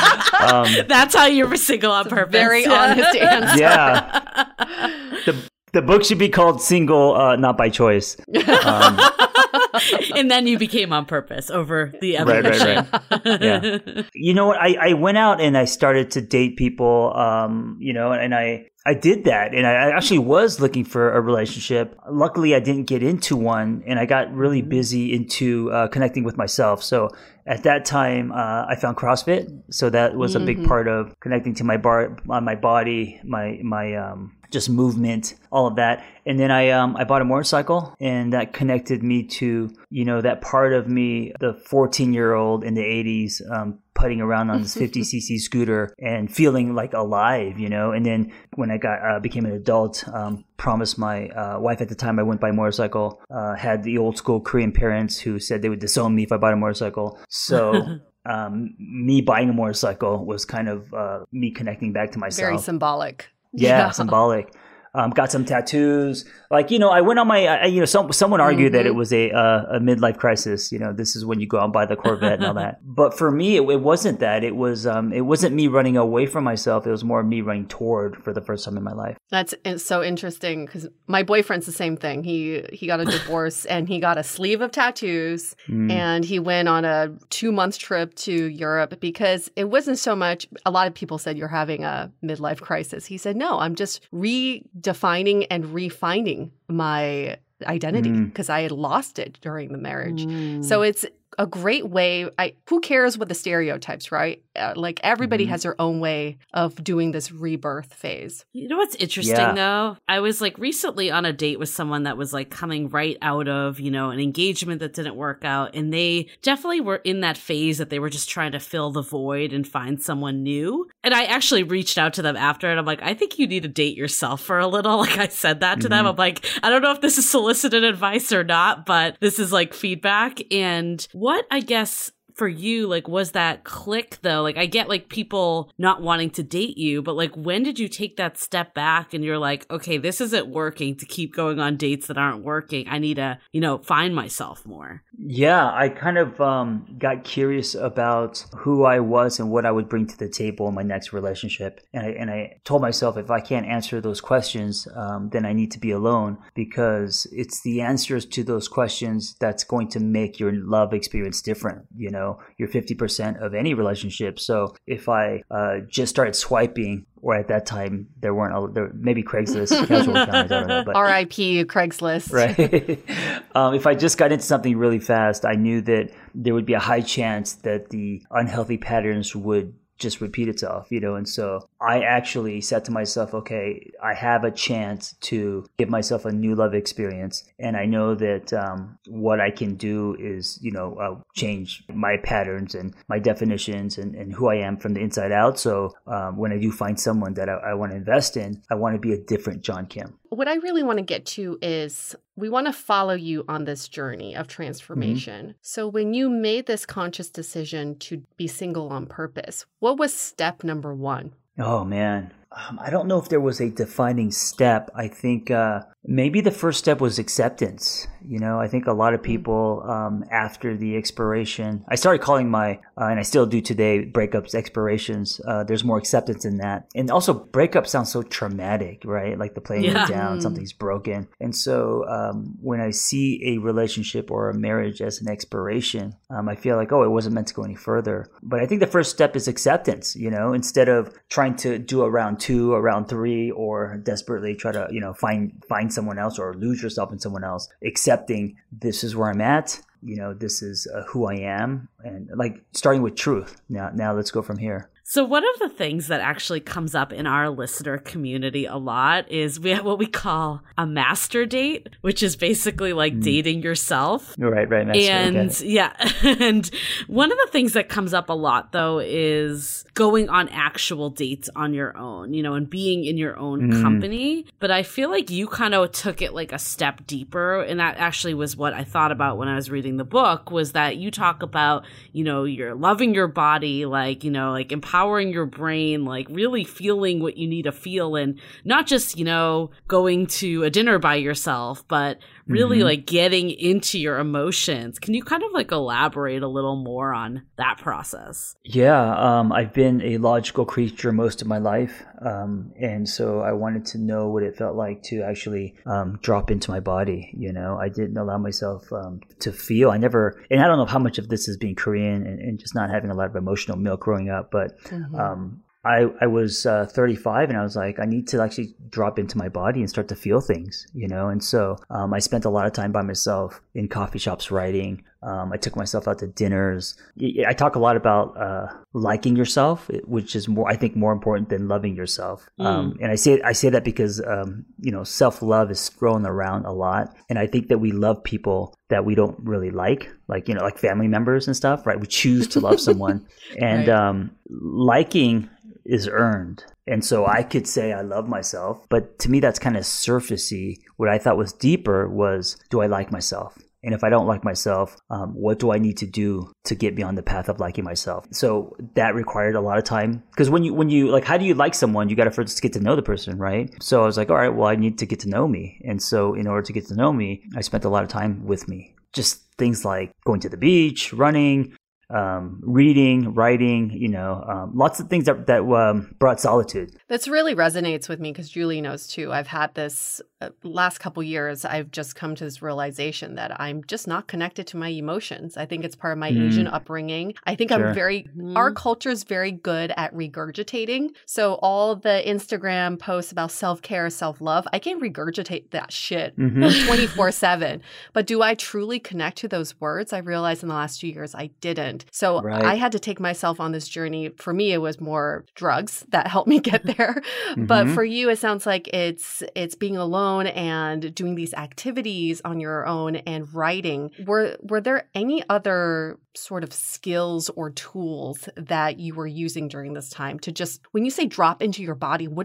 um, That's how you were single on purpose. Very honest answer. Yeah. The the book should be called Single, uh, Not by Choice. Um, and then you became on purpose over the evolution. Right, right, right. Yeah. You know what? I, I went out and I started to date people, um, you know, and I, I did that. And I actually was looking for a relationship. Luckily, I didn't get into one, and I got really busy into uh, connecting with myself. So at that time, uh, I found CrossFit. So that was mm-hmm. a big part of connecting to my bar, on my body, my, my, um, just movement, all of that. And then I um I bought a motorcycle, and that connected me to, you know, that part of me, the fourteen year old in the eighties, um, putting around on this fifty cc scooter and feeling like alive, you know. And then when I got uh, became an adult, um, promised my uh, wife at the time I wouldn't buy a motorcycle, uh, had the old school Korean parents who said they would disown me if I bought a motorcycle. So um, me buying a motorcycle was kind of uh, me connecting back to myself. Very symbolic. Yeah, yeah. Symbolic. Um, got some tattoos. Like, you know, I went on my, I, you know, some, someone argued mm-hmm. that it was a uh, a midlife crisis. You know, this is when you go out and buy the Corvette and all that. But for me, it, it wasn't that. It was, um, it wasn't me running away from myself. It was more me running toward for the first time in my life. That's it's so interesting because my boyfriend's the same thing. He he got a divorce and he got a sleeve of tattoos mm. and he went on a two month trip to Europe because it wasn't so much. A lot of people said you're having a midlife crisis. He said, no, I'm just redefining and refining my identity because mm. I had lost it during the marriage. Mm. So it's a great way. I, who cares what the stereotypes, right? Uh, like everybody mm-hmm. has their own way of doing this rebirth phase. You know what's interesting yeah. though? I was like recently on a date with someone that was like coming right out of, you know, an engagement that didn't work out. And they definitely were in that phase that they were just trying to fill the void and find someone new. And I actually reached out to them after and I'm like, I think you need to date yourself for a little. Like I said that to mm-hmm. them. I'm like, I don't know if this is solicited advice or not, but this is like feedback. And what I guess for you, like, was that click though? Like, I get like people not wanting to date you, but like, when did you take that step back and you're like, okay, this isn't working to keep going on dates that aren't working. I need to, you know, find myself more. Yeah, I kind of um, got curious about who I was and what I would bring to the table in my next relationship. And I, and I told myself, if I can't answer those questions, um, then I need to be alone, because it's the answers to those questions that's going to make your love experience different. You know, you're fifty percent of any relationship. So if I uh, just started swiping, or at that time there weren't, a, there maybe Craigslist, casual encounters, I don't know. But, R I P Craigslist. Right. um, if I just got into something really fast, I knew that there would be a high chance that the unhealthy patterns would just repeat itself, you know. And so I actually said to myself, okay, I have a chance to give myself a new love experience. And I know that um, what I can do is, you know, uh, change my patterns and my definitions and, and who I am from the inside out. So um, when I do find someone that I, I want to invest in, I want to be a different John Kim. What I really want to get to is we want to follow you on this journey of transformation. Mm-hmm. So when you made this conscious decision to be single on purpose, what was step number one? Oh, man. Um, I don't know if there was a defining step. I think uh, maybe the first step was acceptance. You know, I think a lot of people um, after the expiration, I started calling my, uh, and I still do today, breakups expirations. Uh, there's more acceptance in that. And also breakup sounds so traumatic, right? Like the playing yeah. it down, something's broken. And so um, when I see a relationship or a marriage as an expiration, um, I feel like, oh, it wasn't meant to go any further. But I think the first step is acceptance, you know, instead of trying to do a round two, a round three, or desperately try to, you know, find, find someone else or lose yourself in someone else. Accepting this is where I'm at, you know, this is uh, who I am, and like starting with truth. Now, now let's go from here. So one of the things that actually comes up in our listener community a lot is we have what we call a master date, which is basically like mm. dating yourself. Right, right. Master, and okay. yeah. And one of the things that comes up a lot, though, is going on actual dates on your own, you know, and being in your own mm. company. But I feel like you kind of took it like a step deeper. And that actually was what I thought about when I was reading the book, was that you talk about, you know, you're loving your body, like, you know, like empowering your brain, like really feeling what you need to feel, and not just, you know, going to a dinner by yourself, but really mm-hmm. like getting into your emotions. Can you kind of like elaborate a little more on that process? Yeah, um, I've been a logical creature most of my life. Um, and so I wanted to know what it felt like to actually um, drop into my body. You know, I didn't allow myself um, to feel. I never, and I don't know how much of this is being Korean and, and just not having a lot of emotional milk growing up, but mm-hmm. um, I, I was uh, thirty-five and I was like, I need to actually drop into my body and start to feel things, you know? And so um, I spent a lot of time by myself in coffee shops writing. Um, I took myself out to dinners. I talk a lot about uh, liking yourself, which is more, I think, more important than loving yourself. Mm. Um, and I say I say that because, um, you know, self-love is thrown around a lot. And I think that we love people that we don't really like, like, you know, like family members and stuff, right? We choose to love someone. And right. um, liking is earned. And so I could say I love myself, but to me, that's kind of surfacey. What I thought was deeper was, do I like myself? And if I don't like myself, um, what do I need to do to get me on the path of liking myself? So that required a lot of time. Because when you, when you like, how do you like someone? You got to first get to know the person, right? So I was like, all right, well, I need to get to know me. And so in order to get to know me, I spent a lot of time with me. Just things like going to the beach, running, um, reading, writing, you know, um, lots of things that, that um, brought solitude. This really resonates with me because Julie knows too. I've had this uh, last couple years. I've just come to this realization that I'm just not connected to my emotions. I think it's part of my mm. Asian upbringing. I think sure. I'm very, mm. our culture is very good at regurgitating. So all the Instagram posts about self-care, self-love, I can regurgitate that shit mm-hmm. twenty-four seven. But do I truly connect to those words? I realized in the last few years I didn't. So right. I had to take myself on this journey. For me, it was more drugs that helped me get there. Mm-hmm. But for you, it sounds like it's it's being alone and doing these activities on your own and writing. Were were there any other sort of skills or tools that you were using during this time to just, when you say drop into your body, what does that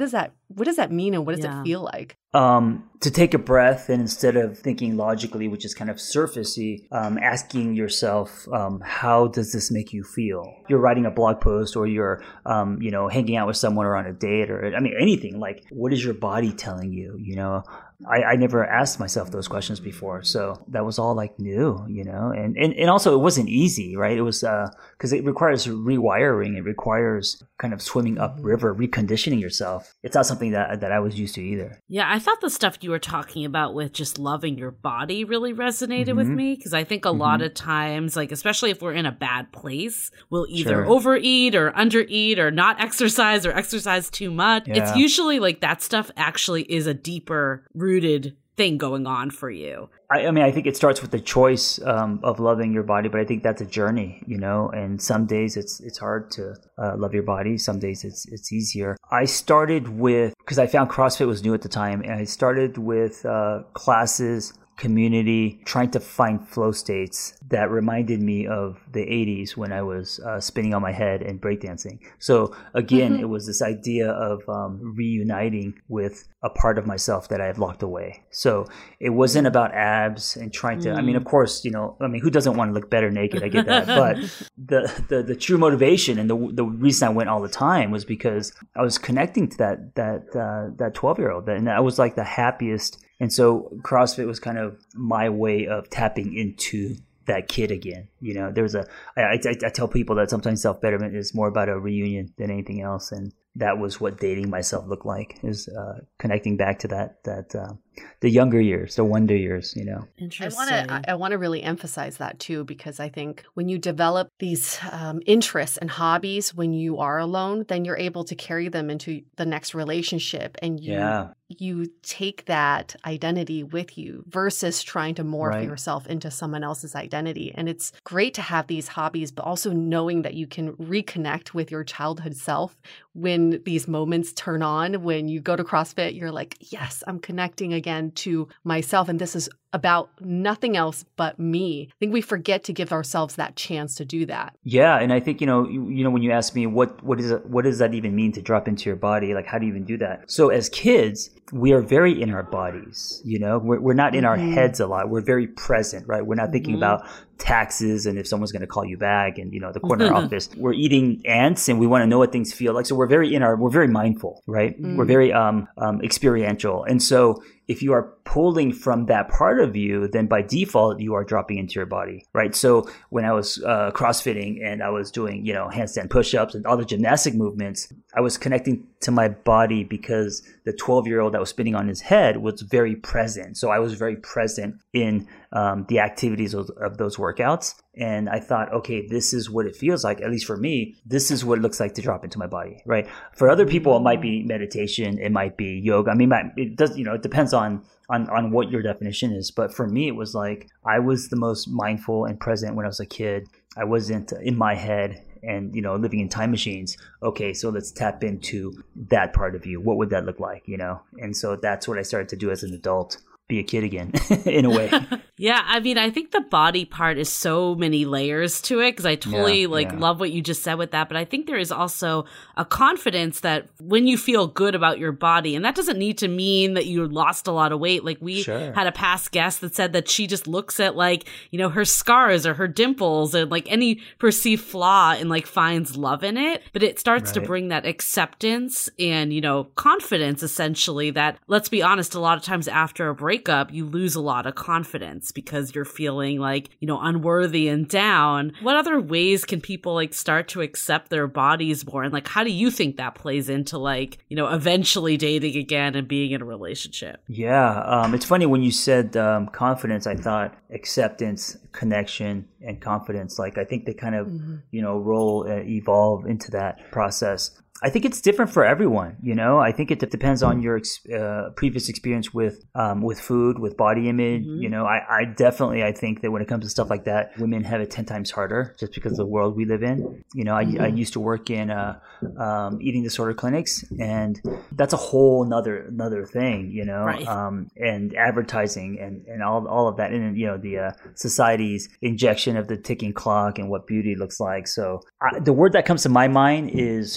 what does that mean and what does Yeah. it feel like? Um, to take a breath and instead of thinking logically, which is kind of surfacey, um, asking yourself, um, how does this make you feel? You're writing a blog post or you're, um, you know, hanging out with someone or on a date or, I mean, anything. Like, what is your body telling you? You know, I, I never asked myself those questions before. So that was all like new, you know, and, and, and also it wasn't easy, right? It was, uh, cause it requires rewiring. It requires kind of swimming upriver, reconditioning yourself. It's not something that, that I was used to either. Yeah, I thought the stuff you were talking about with just loving your body really resonated Mm-hmm. with me because I think a Mm-hmm. lot of times, like especially if we're in a bad place, we'll either Sure. overeat or undereat or not exercise or exercise too much. It's Yeah. usually like that stuff actually is a deeper rooted thing going on for you. I, I mean, I think it starts with the choice um, of loving your body, but I think that's a journey, you know. And some days it's it's hard to uh, love your body. Some days it's it's easier. I started with because I found CrossFit was new at the time, and I started with uh, classes, community, trying to find flow states that reminded me of the eighties when I was uh, spinning on my head and breakdancing. So again, Mm-hmm. it was this idea of um, reuniting with a part of myself that I had locked away. So it wasn't about abs and trying to, I mean, of course, you know, I mean, who doesn't want to look better naked? I get that. But the, the, the true motivation and the, the reason I went all the time was because I was connecting to that, that, uh, that twelve year old, and I was like the happiest. And so CrossFit was kind of my way of tapping into that kid again. You know, there's a, I, I, I tell people that sometimes self-betterment is more about a reunion than anything else. And that was what dating myself looked like, is uh, connecting back to that, that, uh, the younger years, the wonder years, you know. I Interesting. want to I want to really emphasize that too, because I think when you develop these um, interests and hobbies when you are alone, then you're able to carry them into the next relationship, and you Yeah. you take that identity with you versus trying to morph Right. yourself into someone else's identity. And it's great to have these hobbies, but also knowing that you can reconnect with your childhood self when these moments turn on. When you go to CrossFit, you're like, yes, I'm connecting again to myself. And this is about nothing else but me. I think we forget to give ourselves that chance to do that. Yeah, and I think, you know, you, you know, when you ask me what what is it, what does that even mean to drop into your body? Like, how do you even do that? So as kids, we are very in our bodies. You know, we're we're not in our heads a lot. We're very present, right? We're not thinking about taxes and if someone's going to call you back and, you know, the corner office. We're eating ants and we want to know what things feel like. So we're very in our we're very mindful, right? We're very um, um experiential, and so if you are pulling from that part of you, then by default, you are dropping into your body, right? So when I was uh, CrossFitting and I was doing, you know, handstand push-ups and all the gymnastic movements, I was connecting to my body because the twelve-year-old that was spinning on his head was very present. So I was very present in um, the activities of, of those workouts. And I thought, okay, this is what it feels like, at least for me. This is what it looks like to drop into my body, right? For other people, it might be meditation. It might be yoga. I mean, it does, you know, it depends on, on, on what your definition is. But for me, it was like, I was the most mindful and present when I was a kid. I wasn't in my head and, you know, living in time machines. Okay, so let's tap into that part of you. What would that look like, you know? And so that's what I started to do as an adult. Be a kid again, in a way. Yeah, I mean, I think the body part is so many layers to it because I totally Yeah, like yeah. love what you just said with that. But I think there is also a confidence that when you feel good about your body, and that doesn't need to mean that you lost a lot of weight. Like we Sure. had a past guest that said that she just looks at like, you know, her scars or her dimples and like any perceived flaw and like finds love in it. But it starts to Right. bring that acceptance and, you know, confidence essentially that, let's be honest, a lot of times after a break up, you lose a lot of confidence because you're feeling like, you know, unworthy and down. What other ways can people like start to accept their bodies more? And like, how do you think that plays into like, you know, eventually dating again and being in a relationship? Yeah, um, it's funny when you said um, confidence, I thought acceptance, connection, and confidence. Like, I think they kind of, you know, roll, uh, evolve into that process. I think it's different for everyone, you know. I think it depends on your ex- uh, previous experience with um, with food, with body image. Mm-hmm. You know, I, I definitely I think that when it comes to stuff like that, women have it ten times harder just because of the world we live in. You know, I, Mm-hmm. I used to work in uh, um, eating disorder clinics, and that's a whole another another thing, you know. Right. Um, and advertising and, and all all of that, and you know the uh, society's injection of the ticking clock and what beauty looks like. So I, the word that comes to my mind is redesign.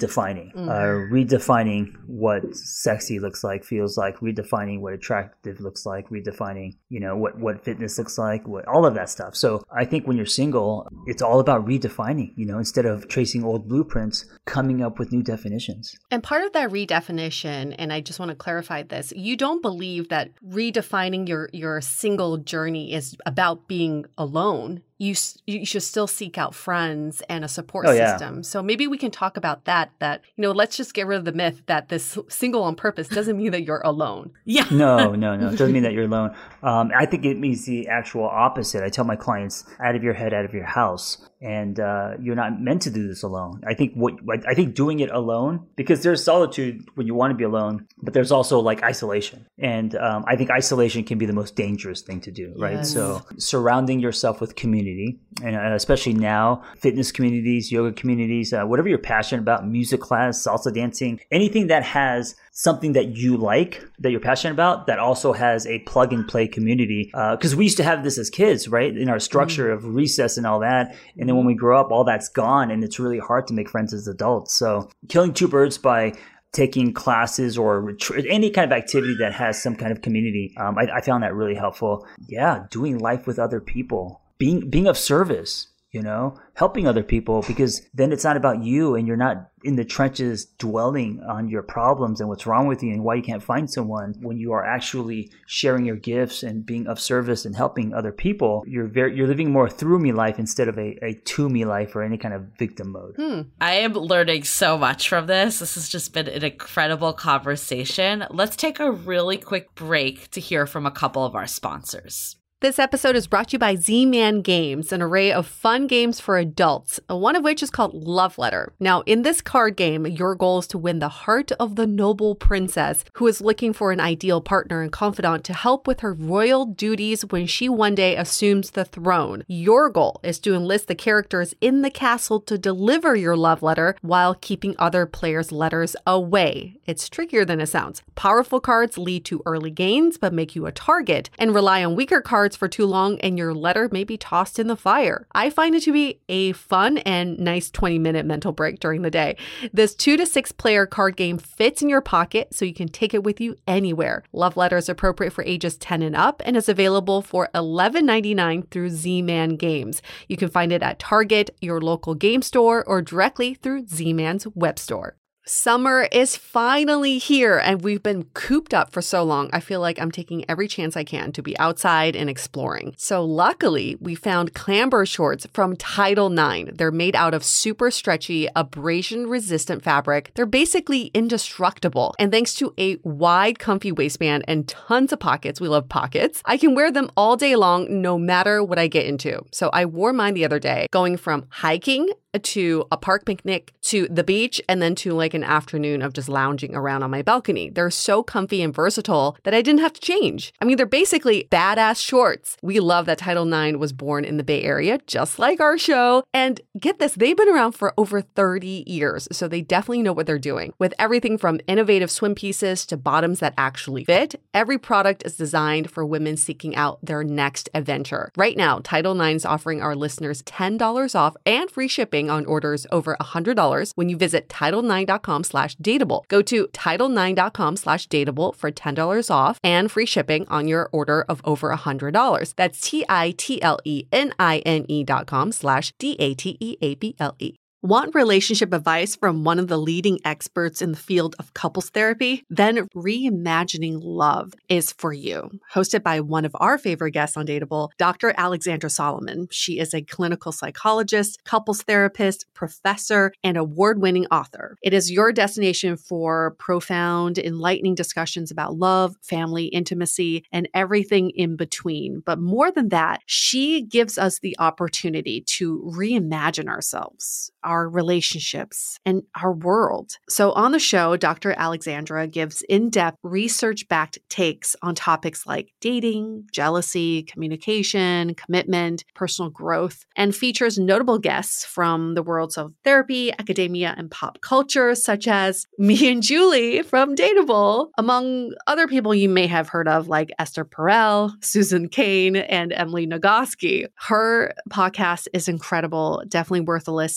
redefining, mm-hmm. uh, redefining what sexy looks like, feels like, redefining what attractive looks like, redefining, you know, what, what fitness looks like, what, all of that stuff. So I think when you're single, it's all about redefining, you know, instead of tracing old blueprints, coming up with new definitions. And part of that redefinition, and I just want to clarify this, you don't believe that redefining your, your single journey is about being alone. You you should still seek out friends and a support oh, yeah. system. So maybe we can talk about that, that, you know, let's just get rid of the myth that this single on purpose doesn't mean that you're alone. Yeah. No, no, no. It doesn't mean that you're alone. Um, I think it means the actual opposite. I tell my clients, out of your head, out of your house. And uh, you're not meant to do this alone. I think what I think doing it alone, because there's solitude when you want to be alone, but there's also like isolation. And um, I think isolation can be the most dangerous thing to do, right? Yes. So surrounding yourself with community, and especially now, fitness communities, yoga communities, uh, whatever you're passionate about, music class, salsa dancing, anything that has something that you like, that you're passionate about, that also has a plug and play community. Because uh, we used to have this as kids, right? In our structure mm. of recess and all that. And then when we grow up, all that's gone, and it's really hard to make friends as adults. So killing two birds by taking classes or retreat, any kind of activity that has some kind of community, um, I, I found that really helpful. Yeah, doing life with other people, being being of service, you know, helping other people, because then it's not about you and you're not in the trenches dwelling on your problems and what's wrong with you and why you can't find someone. When you are actually sharing your gifts and being of service and helping other people, you're very, you're living more through me life instead of a, a to me life or any kind of victim mode. Hmm. I am learning so much from this. This has just been an incredible conversation. Let's take a really quick break to hear from a couple of our sponsors. This episode is brought to you by Z-Man Games, an array of fun games for adults, one of which is called Love Letter. Now, in this card game, your goal is to win the heart of the noble princess who is looking for an ideal partner and confidant to help with her royal duties when she one day assumes the throne. Your goal is to enlist the characters in the castle to deliver your love letter while keeping other players' letters away. It's trickier than it sounds. Powerful cards lead to early gains but make you a target, and rely on weaker cards for too long and your letter may be tossed in the fire. I find it to be a fun and nice twenty minute mental break during the day. This two to six player card game fits in your pocket so you can take it with you anywhere. Love Letter is appropriate for ages ten and up and is available for eleven ninety-nine through Z-Man Games. You can find it at Target, your local game store, or directly through Z-Man's web store. Summer is finally here, and we've been cooped up for so long. I feel like I'm taking every chance I can to be outside and exploring. So luckily, we found clamber shorts from Title nine. They're made out of super stretchy, abrasion-resistant fabric. They're basically indestructible. And thanks to a wide, comfy waistband and tons of pockets, we love pockets, I can wear them all day long, no matter what I get into. So I wore mine the other day, going from hiking to a park picnic to the beach and then to like an afternoon of just lounging around on my balcony. They're so comfy and versatile that I didn't have to change. I mean, they're basically badass shorts. We love that Title nine was born in the Bay Area, just like our show. And get this, they've been around for over thirty years, so they definitely know what they're doing. With everything from innovative swim pieces to bottoms that actually fit, every product is designed for women seeking out their next adventure. Right now, Title nine is offering our listeners ten dollars off and free shipping on orders over one hundred dollars when you visit title nine dot com slash dateable. Go to title nine dot com slash dateable for ten dollars off and free shipping on your order of over one hundred dollars. That's T I T L E N I N E dot com slash D A T E A B L E. Want relationship advice from one of the leading experts in the field of couples therapy? Then Reimagining Love is for you. Hosted by one of our favorite guests on Dateable, Doctor Alexandra Solomon. She is a clinical psychologist, couples therapist, professor, and award-winning author. It is your destination for profound, enlightening discussions about love, family, intimacy, and everything in between. But more than that, she gives us the opportunity to reimagine ourselves, our relationships, and our world. So on the show, Doctor Alexandra gives in-depth, research-backed takes on topics like dating, jealousy, communication, commitment, personal growth, and features notable guests from the worlds of therapy, academia, and pop culture, such as me and Julie from Dateable, among other people you may have heard of like Esther Perel, Susan Cain, and Emily Nagoski. Her podcast is incredible, definitely worth a listen. We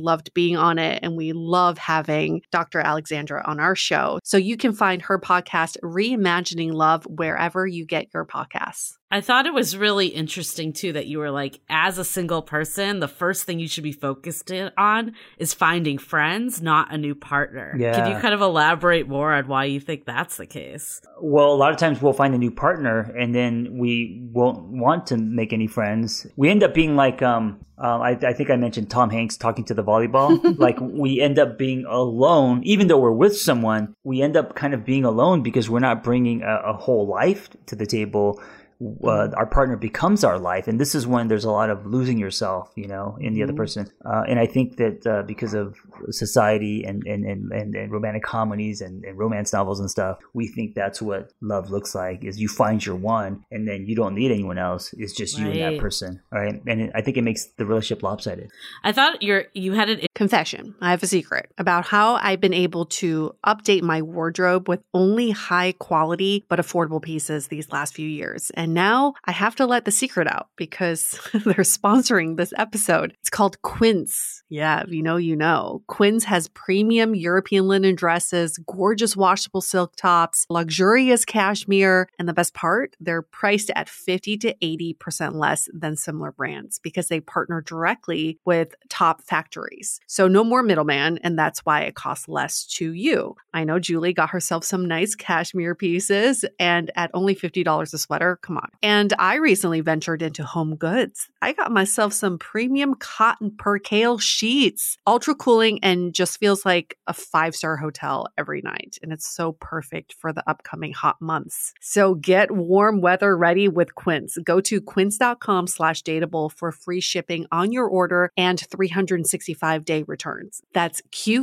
loved being on it, and we love having Doctor Alexandra on our show. So you can find her podcast, Reimagining Love, wherever you get your podcasts. I thought it was really interesting, too, that you were like, as a single person, the first thing you should be focused on is finding friends, not a new partner. Yeah. Can you kind of elaborate more on why you think that's the case? Well, a lot of times we'll find a new partner and then we won't want to make any friends. We end up being like, um, um I, I think I mentioned Tom Hanks talking to the volleyball. Like we end up being alone, even though we're with someone, we end up kind of being alone because we're not bringing a, a whole life to the table. Uh, our partner becomes our life, and this is when there's a lot of losing yourself, you know, in the mm-hmm. other person. Uh, and I think that uh, because of society and and, and, and, and romantic comedies and, and romance novels and stuff, we think that's what love looks like: is you find your one, and then you don't need anyone else. It's just right. you and that person, right? And it, I think it makes the relationship lopsided. I thought you're you had an confession. I have a secret about how I've been able to update my wardrobe with only high quality but affordable pieces these last few years. And now I have to let the secret out because they're sponsoring this episode. It's called Quince. Yeah, if you know, you know. Quince has premium European linen dresses, gorgeous washable silk tops, luxurious cashmere, and the best part, they're priced at fifty to eighty percent less than similar brands because they partner directly with top factories. So no more middleman, and that's why it costs less to you. I know Julie got herself some nice cashmere pieces, and at only fifty dollars a sweater, come on. And I recently ventured into home goods. I got myself some premium cotton percale sheets, ultra cooling, and just feels like a five-star hotel every night. And it's so perfect for the upcoming hot months. So get warm weather ready with Quince. Go to quince.com slash dateable for free shipping on your order and three hundred sixty-five day returns. That's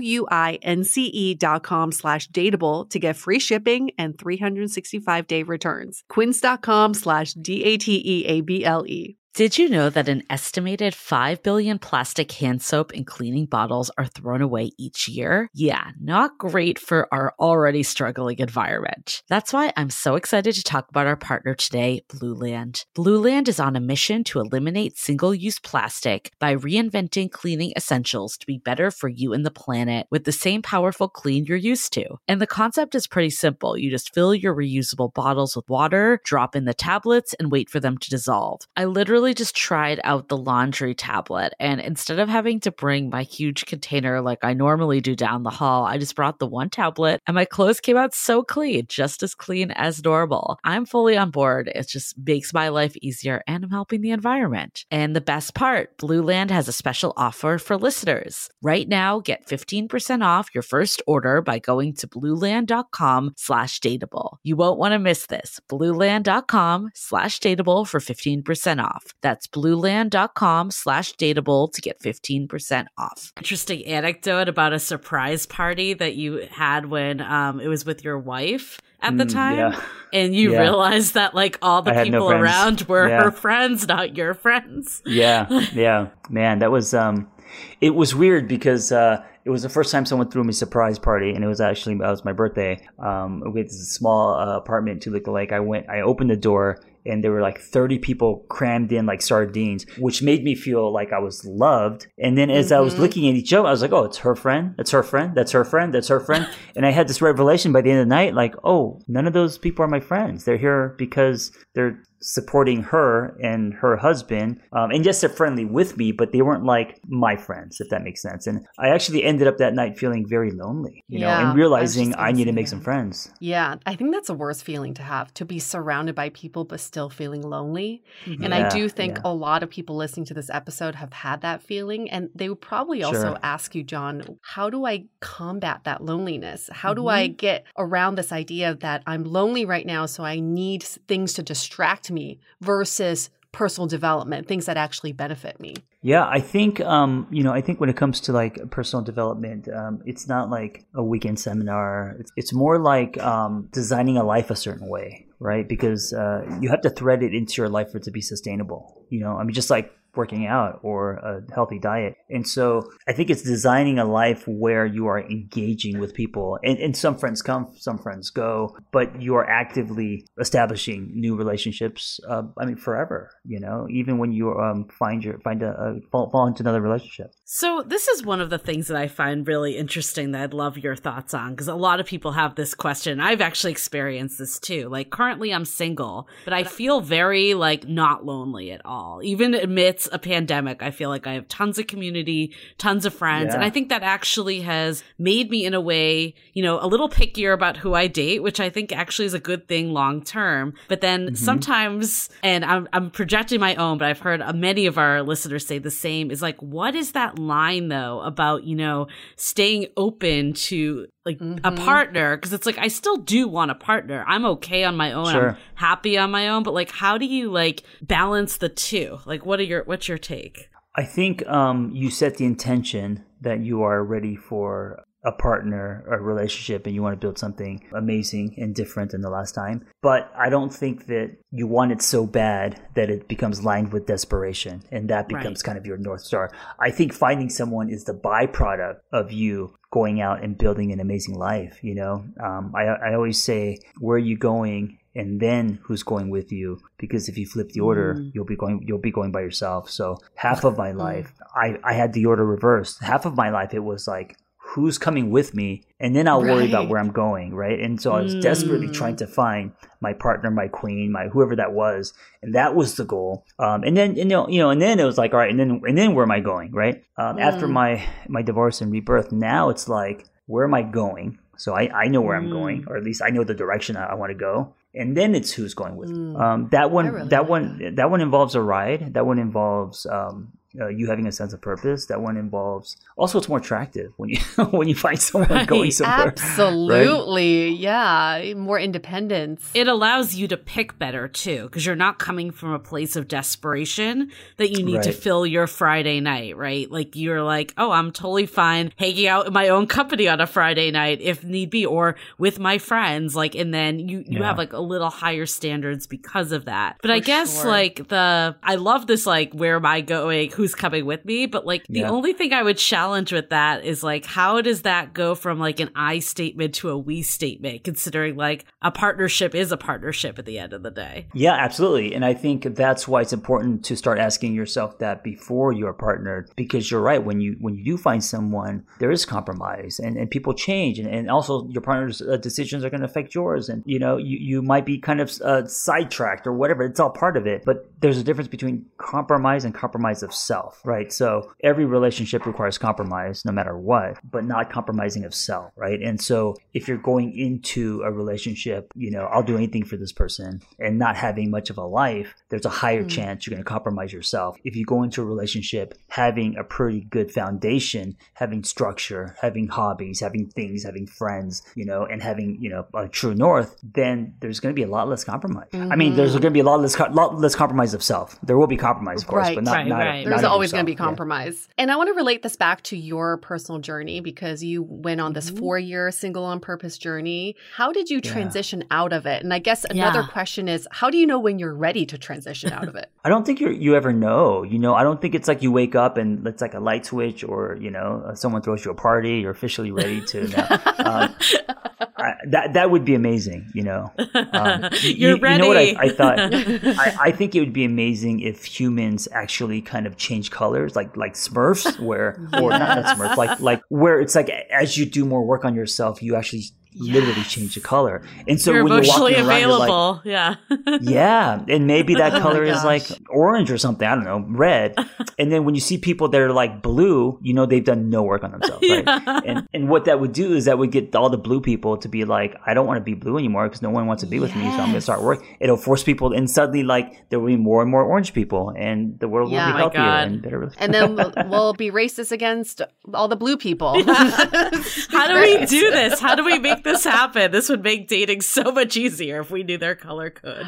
Q-U-I-N-C-E dot com slash dateable to get free shipping and three hundred sixty-five day returns. Quince.com slash D-A-T-E-A-B-L-E. Did you know that an estimated five billion plastic hand soap and cleaning bottles are thrown away each year? Yeah, not great for our already struggling environment. That's why I'm so excited to talk about our partner today, Blueland. Blueland is on a mission to eliminate single-use plastic by reinventing cleaning essentials to be better for you and the planet with the same powerful clean you're used to. And the concept is pretty simple. You just fill your reusable bottles with water, drop in the tablets, and wait for them to dissolve. I literally just tried out the laundry tablet, and instead of having to bring my huge container like I normally do down the hall, I just brought the one tablet and my clothes came out so clean, just as clean as normal. I'm fully on board. It just makes my life easier and I'm helping the environment. And the best part, Blueland has a special offer for listeners. Right now, get fifteen percent off your first order by going to blueland.com slash dateable. You won't want to miss this. blueland.com slash dateable for fifteen percent off. That's blueland.com slash dateable to get fifteen percent off. Interesting anecdote about a surprise party that you had when um, it was with your wife at the time. Mm, yeah. And you yeah. realized that like all the I people no around were yeah. her friends, not your friends. Yeah. Yeah. Man, that was, um, it was weird because, uh, it was the first time someone threw me a surprise party, and it was actually, that was my birthday. Um, we had this small uh, apartment to Toluca Lake. I went, I opened the door, and there were like thirty people crammed in like sardines, which made me feel like I was loved. And then as mm-hmm. I was looking at each other, I was like, oh, it's her friend. That's her friend. That's her friend. That's her friend. And I had this revelation by the end of the night, like, oh, none of those people are my friends. They're here because they're supporting her and her husband. Um, and yes, they're friendly with me, but they weren't like my friends, if that makes sense. And I actually ended up that night feeling very lonely, you yeah, know, and realizing I, I need to make that. some friends. Yeah, I think that's a worst feeling to have, to be surrounded by people but still feeling lonely. Mm-hmm. And yeah, I do think yeah. a lot of people listening to this episode have had that feeling. And they would probably also sure. ask you, John, how do I combat that loneliness? How mm-hmm. do I get around this idea that I'm lonely right now, so I need things to distract me versus personal development, things that actually benefit me? Yeah, I think, um, you know, I think when it comes to like personal development, um, it's not like a weekend seminar. It's, it's more like um, designing a life a certain way, right? Because uh, you have to thread it into your life for it to be sustainable. You know, I mean, just like working out or a healthy diet. And so I think it's designing a life where you are engaging with people. And, and some friends come, some friends go, but you are actively establishing new relationships. Uh, I mean, forever, you know, even when you um, find your find a, a fall, fall into another relationship. So this is one of the things that I find really interesting that I'd love your thoughts on, because a lot of people have this question. I've actually experienced this too. Like currently I'm single, but I feel very like not lonely at all. Even amidst a pandemic, I feel like I have tons of community, tons of friends. Yeah. And I think that actually has made me in a way, you know, a little pickier about who I date, which I think actually is a good thing long term. But then mm-hmm. sometimes, and I'm, I'm projecting my own, but I've heard many of our listeners say the same, is like, what is that line though about, you know, staying open to like mm-hmm. a partner? Because it's like, I still do want a partner. I'm okay on my own. Sure. I'm happy on my own. But like, how do you like balance the two? Like, what are your, what's your take? I think um, you set the intention that you are ready for a partner or a relationship and you want to build something amazing and different than the last time. But I don't think that you want it so bad that it becomes lined with desperation and that becomes right. kind of your North Star. I think finding someone is the byproduct of you going out and building an amazing life. You know, um, I, I always say, where are you going? And then who's going with you? Because if you flip the order, mm. you'll be going you'll be going by yourself. So half of my life, I, I had the order reversed. Half of my life, it was like, who's coming with me? And then I'll right. worry about where I'm going, right? And so I was mm. desperately trying to find my partner, my queen, my whoever that was, and that was the goal. Um, and then and, you know, you know, and then it was like, all right, and then and then where am I going, right? Um, mm. After my my divorce and rebirth, now it's like, where am I going? So I, I know where mm. I'm going, or at least I know the direction I, I want to go. And then it's who's going with me. Mm. Um, that one, really that like one, that. that one involves a ride. That one involves um, uh, you having a sense of purpose. That one involves also it's more attractive when you when you find someone right. going somewhere. Absolutely, right? Yeah, more independence. It allows you to pick better too, because you're not coming from a place of desperation that you need right. to fill your Friday night, right? Like you're like, oh, I'm totally fine hanging out in my own company on a Friday night if need be, or with my friends. Like, and then you you yeah. have like a little higher standards because of that. But For I guess sure. like the I love this like, where am I going? Who's coming with me? But like the yeah. only thing I would challenge with that is like, how does that go from like an I statement to a we statement, considering like a partnership is a partnership at the end of the day? Yeah, absolutely. And I think that's why it's important to start asking yourself that before you're partnered, because you're right. When you when you do find someone, there is compromise and, and people change. And, and also your partner's uh, decisions are going to affect yours. And, you know, you, you might be kind of uh, sidetracked or whatever. It's all part of it. But there's a difference between compromise and compromise of self, right? So every relationship requires compromise no matter what, but not compromising of self, right? And so if you're going into a relationship, you know, I'll do anything for this person and not having much of a life, there's a higher mm. chance you're going to compromise yourself. If you go into a relationship having a pretty good foundation, having structure, having hobbies, having things, having friends, you know, and having, you know, a true north, then there's going to be a lot less compromise. Mm-hmm. I mean, there's going to be a lot less, lot less compromise of self. There will be compromise, of course, right, but not, right, not, right. not There's always going to be yeah. compromise. And I want to relate this back to your personal journey, because you went on this mm-hmm. four-year single on purpose journey. How did you transition yeah. out of it? And I guess another yeah. question is, how do you know when you're ready to transition out of it? I don't think you you ever know. You know, I don't think it's like you wake up and it's like a light switch, or, you know, someone throws you a party, you're officially ready to now. um, I, that that would be amazing, you know. Um, You're you, ready. You know what I, I thought? I, I think it would be amazing if humans actually kind of change colors, like like Smurfs, where or yes. not, not Smurfs, like like where it's like as you do more work on yourself, you actually literally yes. change the color. And so you're when you're walking around, available. you're like, yeah. yeah. And maybe that color oh is like orange or something. I don't know, red. And then when you see people that are like blue, you know they've done no work on themselves. Right? yeah. And and what that would do is that would get all the blue people to be like, I don't want to be blue anymore because no one wants to be yes. with me. So I'm going to start work. It'll force people. And suddenly like there will be more and more orange people and the world yeah, will be healthier God. and better. And then we'll, we'll be racist against all the blue people. How do we do this? How do we make make this happen. This would make dating so much easier if we knew their color code.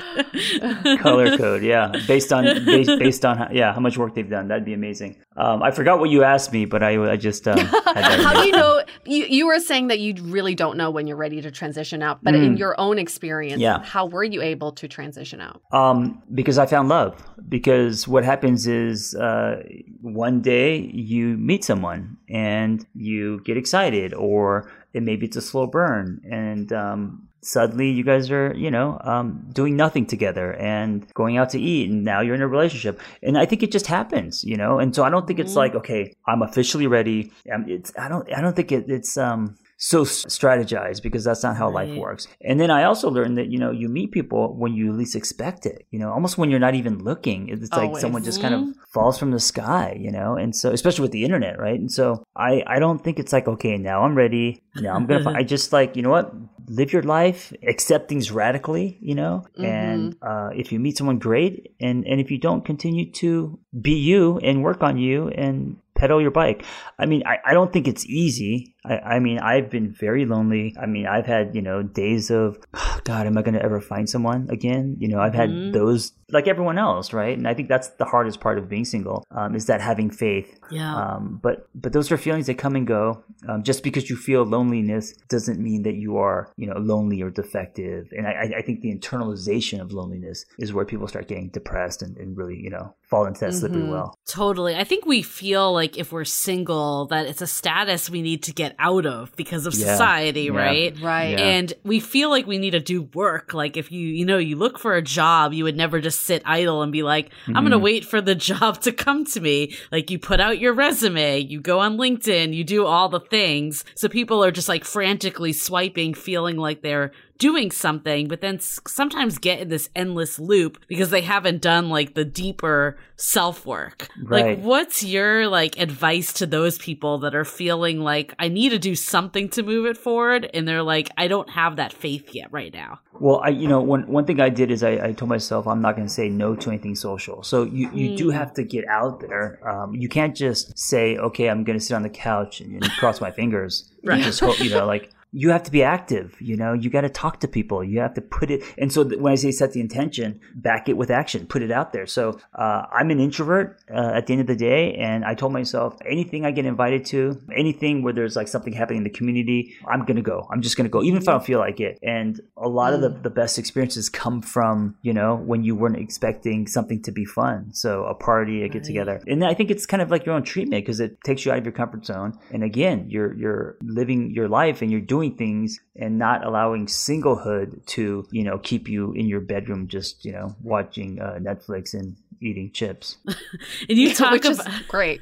Color code, yeah. Based on based, based on how, yeah how much work they've done. That'd be amazing. Um, I forgot what you asked me, but I I just um, had that. How do you know? You you were saying that you really don't know when you're ready to transition out, but mm. in your own experience, yeah. how were you able to transition out? Um, because I found love. Because what happens is uh, one day you meet someone and you get excited, or it, maybe it's a slow burn, and um, suddenly you guys are, you know, um, doing nothing together and going out to eat, and now you're in a relationship. And I think it just happens, you know. And so I don't think it's mm. like, okay, I'm officially ready. Um, it's I don't I don't think it, it's um. so strategized, because that's not how right. life works. And then I also learned that, you know, you meet people when you least expect it, you know, almost when you're not even looking. It's like Always. someone just kind of falls from the sky, you know, and so, especially with the internet, right? And so I, I don't think it's like, okay, now I'm ready. Now I'm going to, I just like, you know what? Live your life, accept things radically, you know, mm-hmm. and uh, if you meet someone, great. And, and if you don't, continue to be you and work on you and pedal your bike. I mean, I, I don't think it's easy. I, I mean, I've been very lonely. I mean, I've had, you know, days of, oh, God, am I going to ever find someone again? You know, I've had mm-hmm. those like everyone else, right? And I think that's the hardest part of being single, um, is that having faith. Yeah. Um, but but those are feelings that come and go. Um, just because you feel loneliness doesn't mean that you are, you know, lonely or defective. And I, I think the internalization of loneliness is where people start getting depressed and, and really, you know, fall into that mm-hmm. slippery well. Totally. I think we feel like if we're single, that it's a status we need to get out of because of yeah. society, yeah. right? Right. Yeah. And we feel like we need to do work. Like if you, you know, you look for a job, you would never just sit idle and be like, I'm mm-hmm. going to wait for the job to come to me. Like you put out your resume, you go on LinkedIn, you do all the things. So people are just like frantically swiping, feeling like they're doing something, but then sometimes get in this endless loop because they haven't done like the deeper self work. Right. Like, what's your like advice to those people that are feeling like I need to do something to move it forward, and they're like, I don't have that faith yet right now? Well, I, you know, one one thing I did is I, I told myself I'm not going to say no to anything social. So you, you mm. do have to get out there. Um, you can't just say, okay, I'm going to sit on the couch and, and cross my fingers. Right. And just hope, you know, like. You have to be active, you know, you got to talk to people. You have to put it. And so th- when I say set the intention, back it with action, put it out there. So uh, I'm an introvert uh, at the end of the day. And I told myself anything I get invited to, anything where there's like something happening in the community, I'm going to go. I'm just going to go, even if I don't feel like it. And a lot mm. of the, the best experiences come from, you know, when you weren't expecting something to be fun. So a party, a get together. Right. And I think it's kind of like your own treatment because it takes you out of your comfort zone. And again, you're, you're living your life and you're doing things and not allowing singlehood to, you know, keep you in your bedroom just, you know, watching uh, Netflix and eating chips. And you talk Which about is great.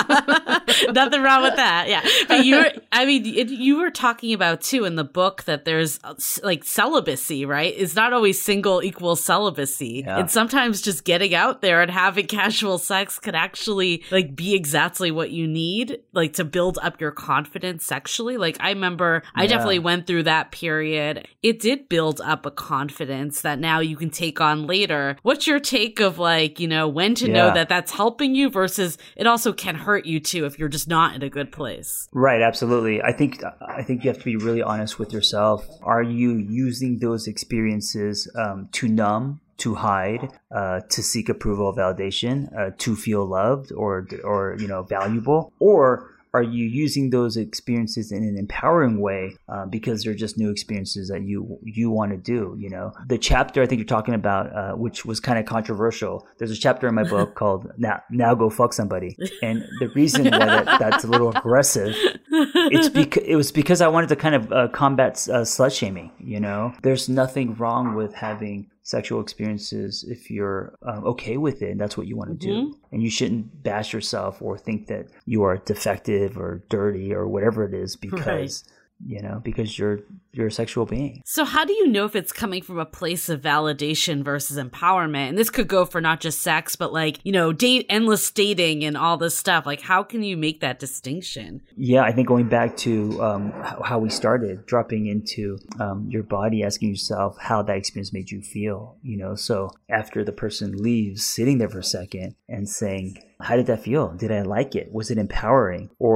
Nothing wrong with that. Yeah. But you were, I mean, it, you were talking about too in the book that there's like celibacy, right? It's not always single equals celibacy. Yeah. And sometimes just getting out there and having casual sex could actually like be exactly what you need, like to build up your confidence sexually. Like I remember I yeah. definitely went through that period. It did build up a confidence that now you can take on later. What's your take of like, you know, when to yeah. know that that's helping you versus it also can hurt you too if you're just not in a good place? Right, absolutely. I think I think you have to be really honest with yourself. Are you using those experiences um, to numb, to hide, uh, to seek approval, validation, uh, to feel loved or or you know valuable, or are you using those experiences in an empowering way uh, because they're just new experiences that you you want to do? You know, the chapter I think you're talking about, uh, which was kind of controversial. There's a chapter in my book called "Now Now Go Fuck Somebody," and the reason why that, that's a little aggressive, it's because it was because I wanted to kind of uh, combat uh, slut shaming. You know, there's nothing wrong with having sexual experiences if you're um, okay with it and that's what you want to mm-hmm. do. And you shouldn't bash yourself or think that you are defective or dirty or whatever it is because right. you know, because you're you're a sexual being. So how do you know if it's coming from a place of validation versus empowerment? And this could go for not just sex, but like, you know, date endless dating and all this stuff. Like, how can you make that distinction? Yeah, I think going back to um, how we started, dropping into um, your body, asking yourself how that experience made you feel. You know, so after the person leaves, sitting there for a second and saying, how did that feel? Did I like it? Was it empowering? Or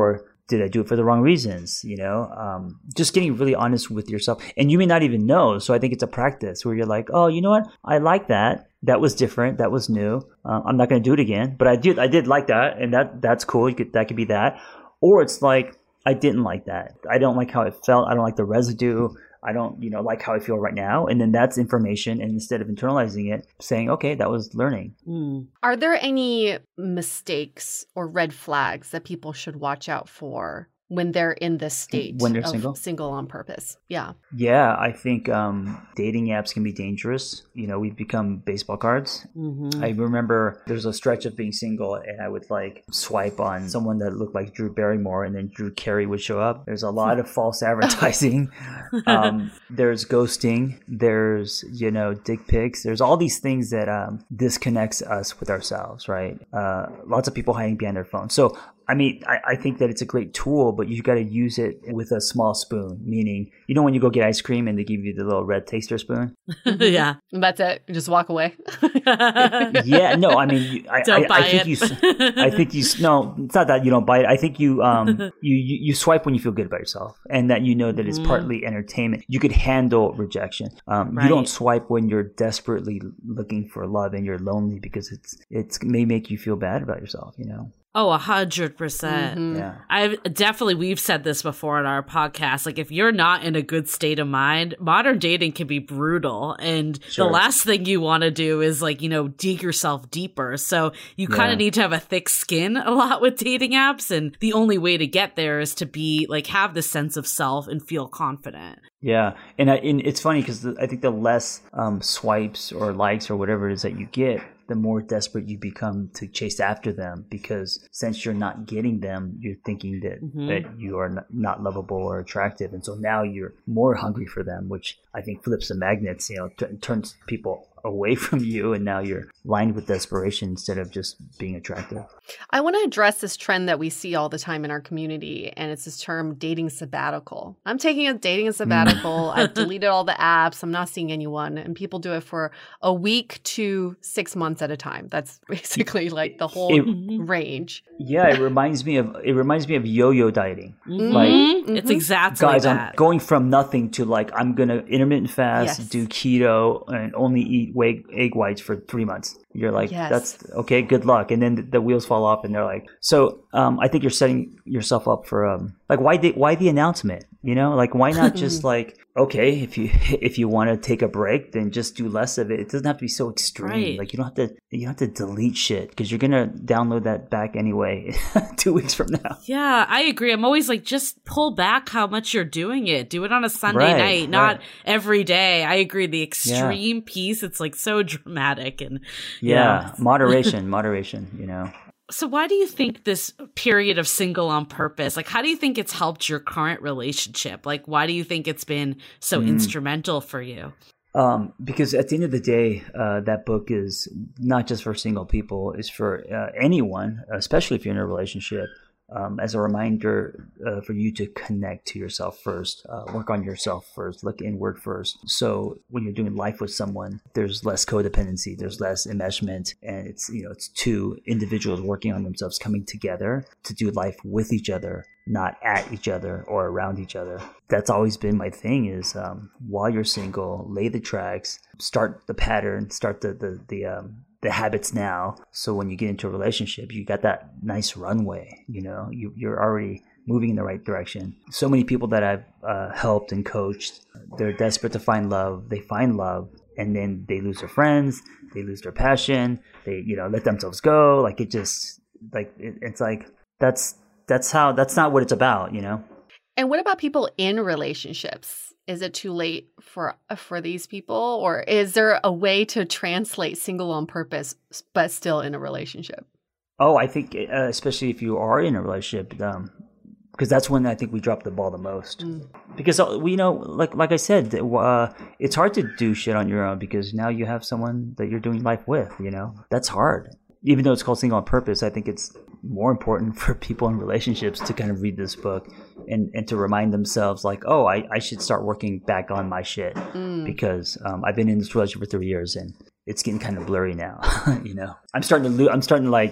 Did I do it for the wrong reasons? You know, um, just getting really honest with yourself. And you may not even know. So I think it's a practice where you're like, oh, you know what? I like that. That was different. That was new. Uh, I'm not going to do it again. But I did I did like that. And that that's cool. You could, that could be that. Or it's like, I didn't like that. I don't like how it felt. I don't like the residue. I don't, you know, like how I feel right now. And then that's information. And instead of internalizing it, saying, okay, that was learning. Mm. Are there any mistakes or red flags that people should watch out for when they're in this state when they're of single? single on purpose? Yeah. Yeah, I think um, dating apps can be dangerous. You know, we've become baseball cards. Mm-hmm. I remember there's a stretch of being single and I would like swipe on someone that looked like Drew Barrymore and then Drew Carey would show up. There's a lot of false advertising. um, there's ghosting. There's, you know, dick pics. There's all these things that um, disconnects us with ourselves, right? Uh, lots of people hiding behind their phone. So I mean, I, I think that it's a great tool, but you got to use it with a small spoon, meaning, you know, when you go get ice cream and they give you the little red taster spoon? Yeah. That's it. You just walk away. Yeah. No, I mean, you, I, don't I, buy I think it. you, I think you, no, it's not that you don't buy it. I think you, um, you, you, you swipe when you feel good about yourself and that you know that it's mm. partly entertainment. You could handle rejection. Um, right. You don't swipe when you're desperately looking for love and you're lonely because it's, it's may make you feel bad about yourself, you know? Oh, a hundred percent. Yeah. I've definitely, we've said this before on our podcast. Like if you're not in a good state of mind, modern dating can be brutal. And sure. the last thing you want to do is like, you know, dig yourself deeper. So you kind of yeah. need to have a thick skin a lot with dating apps. And the only way to get there is to be like, have this sense of self and feel confident. Yeah. And, I, and it's funny because I think the less um, swipes or likes or whatever it is that you get, the more desperate you become to chase after them, because since you're not getting them, you're thinking that, mm-hmm. that you are not, not lovable or attractive. And so now you're more hungry for them, which I think flips the magnets, you know, t- turns people away from you. And now you're lined with desperation instead of just being attractive. I want to address this trend that we see all the time in our community. And it's this term dating sabbatical. I'm taking a dating a sabbatical. I've deleted all the apps. I'm not seeing anyone. And people do it for a week to six months at a time. That's basically like the whole it, range. Yeah, it reminds me of it reminds me of yo-yo dieting. Mm-hmm. Like mm-hmm. it's exactly guys, that. I'm going from nothing to like I'm gonna intermittent fast, yes. do keto, and only eat egg, egg whites for three months. You're like, yes. that's okay, good luck. And then the, the wheels fall off and they're like, so um, I think you're setting yourself up for, um, like, why the, why the announcement? You know, like, why not just like, okay, if you, if you want to take a break, then just do less of it. It doesn't have to be so extreme. Right. Like you don't have to, you don't have to delete shit because you're going to download that back anyway two weeks from now. Yeah, I agree. I'm always like, just pull back how much you're doing it. Do it on a Sunday right, night, not right. every day. I agree. The extreme yeah. piece, it's like so dramatic and yeah, yeah. moderation, moderation, you know. So why do you think this period of single on purpose, like how do you think it's helped your current relationship? Like why do you think it's been so mm. instrumental for you? Um, because at the end of the day, uh, that book is not just for single people, it's for uh, anyone, especially if you're in a relationship. Um, as a reminder uh, for you to connect to yourself first, uh, work on yourself first, look inward first. So when you're doing life with someone, there's less codependency, there's less enmeshment, and it's, you know, it's two individuals working on themselves, coming together to do life with each other, not at each other or around each other. That's always been my thing is um, while you're single, lay the tracks, start the pattern, start the, the, the, um, the habits now. So when you get into a relationship, you got that nice runway, you know, you, you're already moving in the right direction. So many people that I've uh, helped and coached, they're desperate to find love. They find love and then they lose their friends. They lose their passion. They, you know, let themselves go. Like it just like, it, it's like, that's, that's how, that's not what it's about, you know? And what about people in relationships? Is it too late for for these people? Or is there a way to translate single on purpose, but still in a relationship? Oh, I think uh, especially if you are in a relationship, um, because that's when I think we drop the ball the most. Mm. Because we you know, like like I said, uh, it's hard to do shit on your own because now you have someone that you're doing life with, you know? That's hard. Even though it's called Single on Purpose, I think it's more important for people in relationships to kind of read this book and, and to remind themselves like, oh, I, I should start working back on my shit mm. because um, I've been in this relationship for three years and it's getting kind of blurry now. You know, I'm starting to lo- I'm starting to like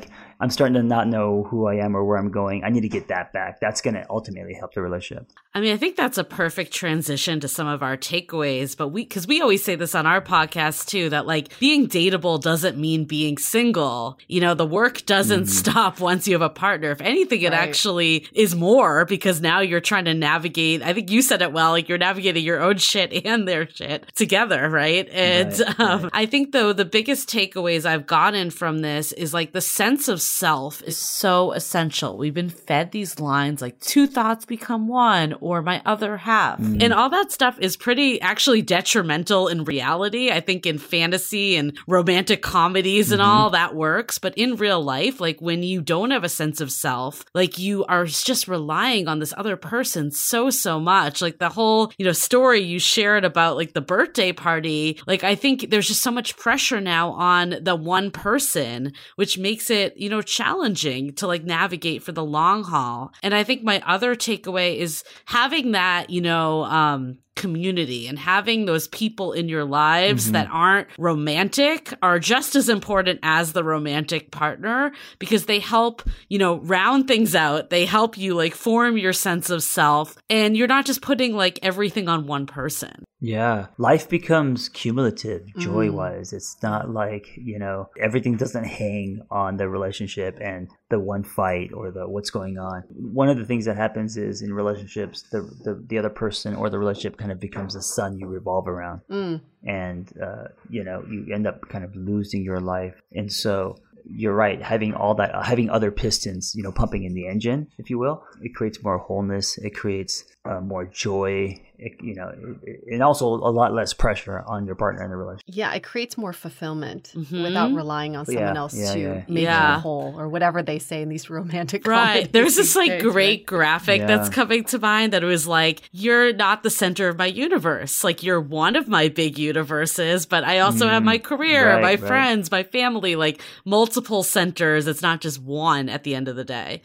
I'm starting to not know who I am or where I'm going. I need to get that back. That's going to ultimately help the relationship. I mean, I think that's a perfect transition to some of our takeaways, but we, cause we always say this on our podcast too, that like being dateable doesn't mean being single. You know, the work doesn't mm. stop once you have a partner. If anything, it right. actually is more because now you're trying to navigate. I think you said it well, like you're navigating your own shit and their shit together, right? And right, um, right. I think though the biggest takeaways I've gotten from this is like the sense of self is so essential. We've been fed these lines like two thoughts become one, or my other half. Mm. And all that stuff is pretty actually detrimental in reality. I think in fantasy and romantic comedies and mm-hmm. all that works. But in real life, like when you don't have a sense of self, like you are just relying on this other person so, so much. Like the whole, you know, story you shared about like the birthday party, like I think there's just so much pressure now on the one person, which makes it, you know, challenging to like navigate for the long haul. And I think my other takeaway is having that, you know, um, community and having those people in your lives mm-hmm. that aren't romantic are just as important as the romantic partner because they help, you know, round things out. They help you like form your sense of self and you're not just putting like everything on one person. Yeah. Life becomes cumulative joy wise. Mm. It's not like, you know, everything doesn't hang on the relationship and the one fight or the what's going on. One of the things that happens is in relationships, the the, the other person or the relationship kind of becomes the sun you revolve around. Mm. And, uh, you know, you end up kind of losing your life. And so you're right. Having all that, having other pistons, you know, pumping in the engine, if you will, it creates more wholeness. It creates uh, more joy. It, you know, it, and also a lot less pressure on your partner in the relationship. Yeah, it creates more fulfillment mm-hmm. without relying on someone yeah, else yeah, to yeah. make yeah. you whole or whatever they say in these romantic right. comedies. There's this like days, great right? graphic yeah. that's coming to mind that was like, you're not the center of my universe. Like you're one of my big universes, but I also mm, have my career, right, my right. friends, my family, like multiple centers. It's not just one at the end of the day.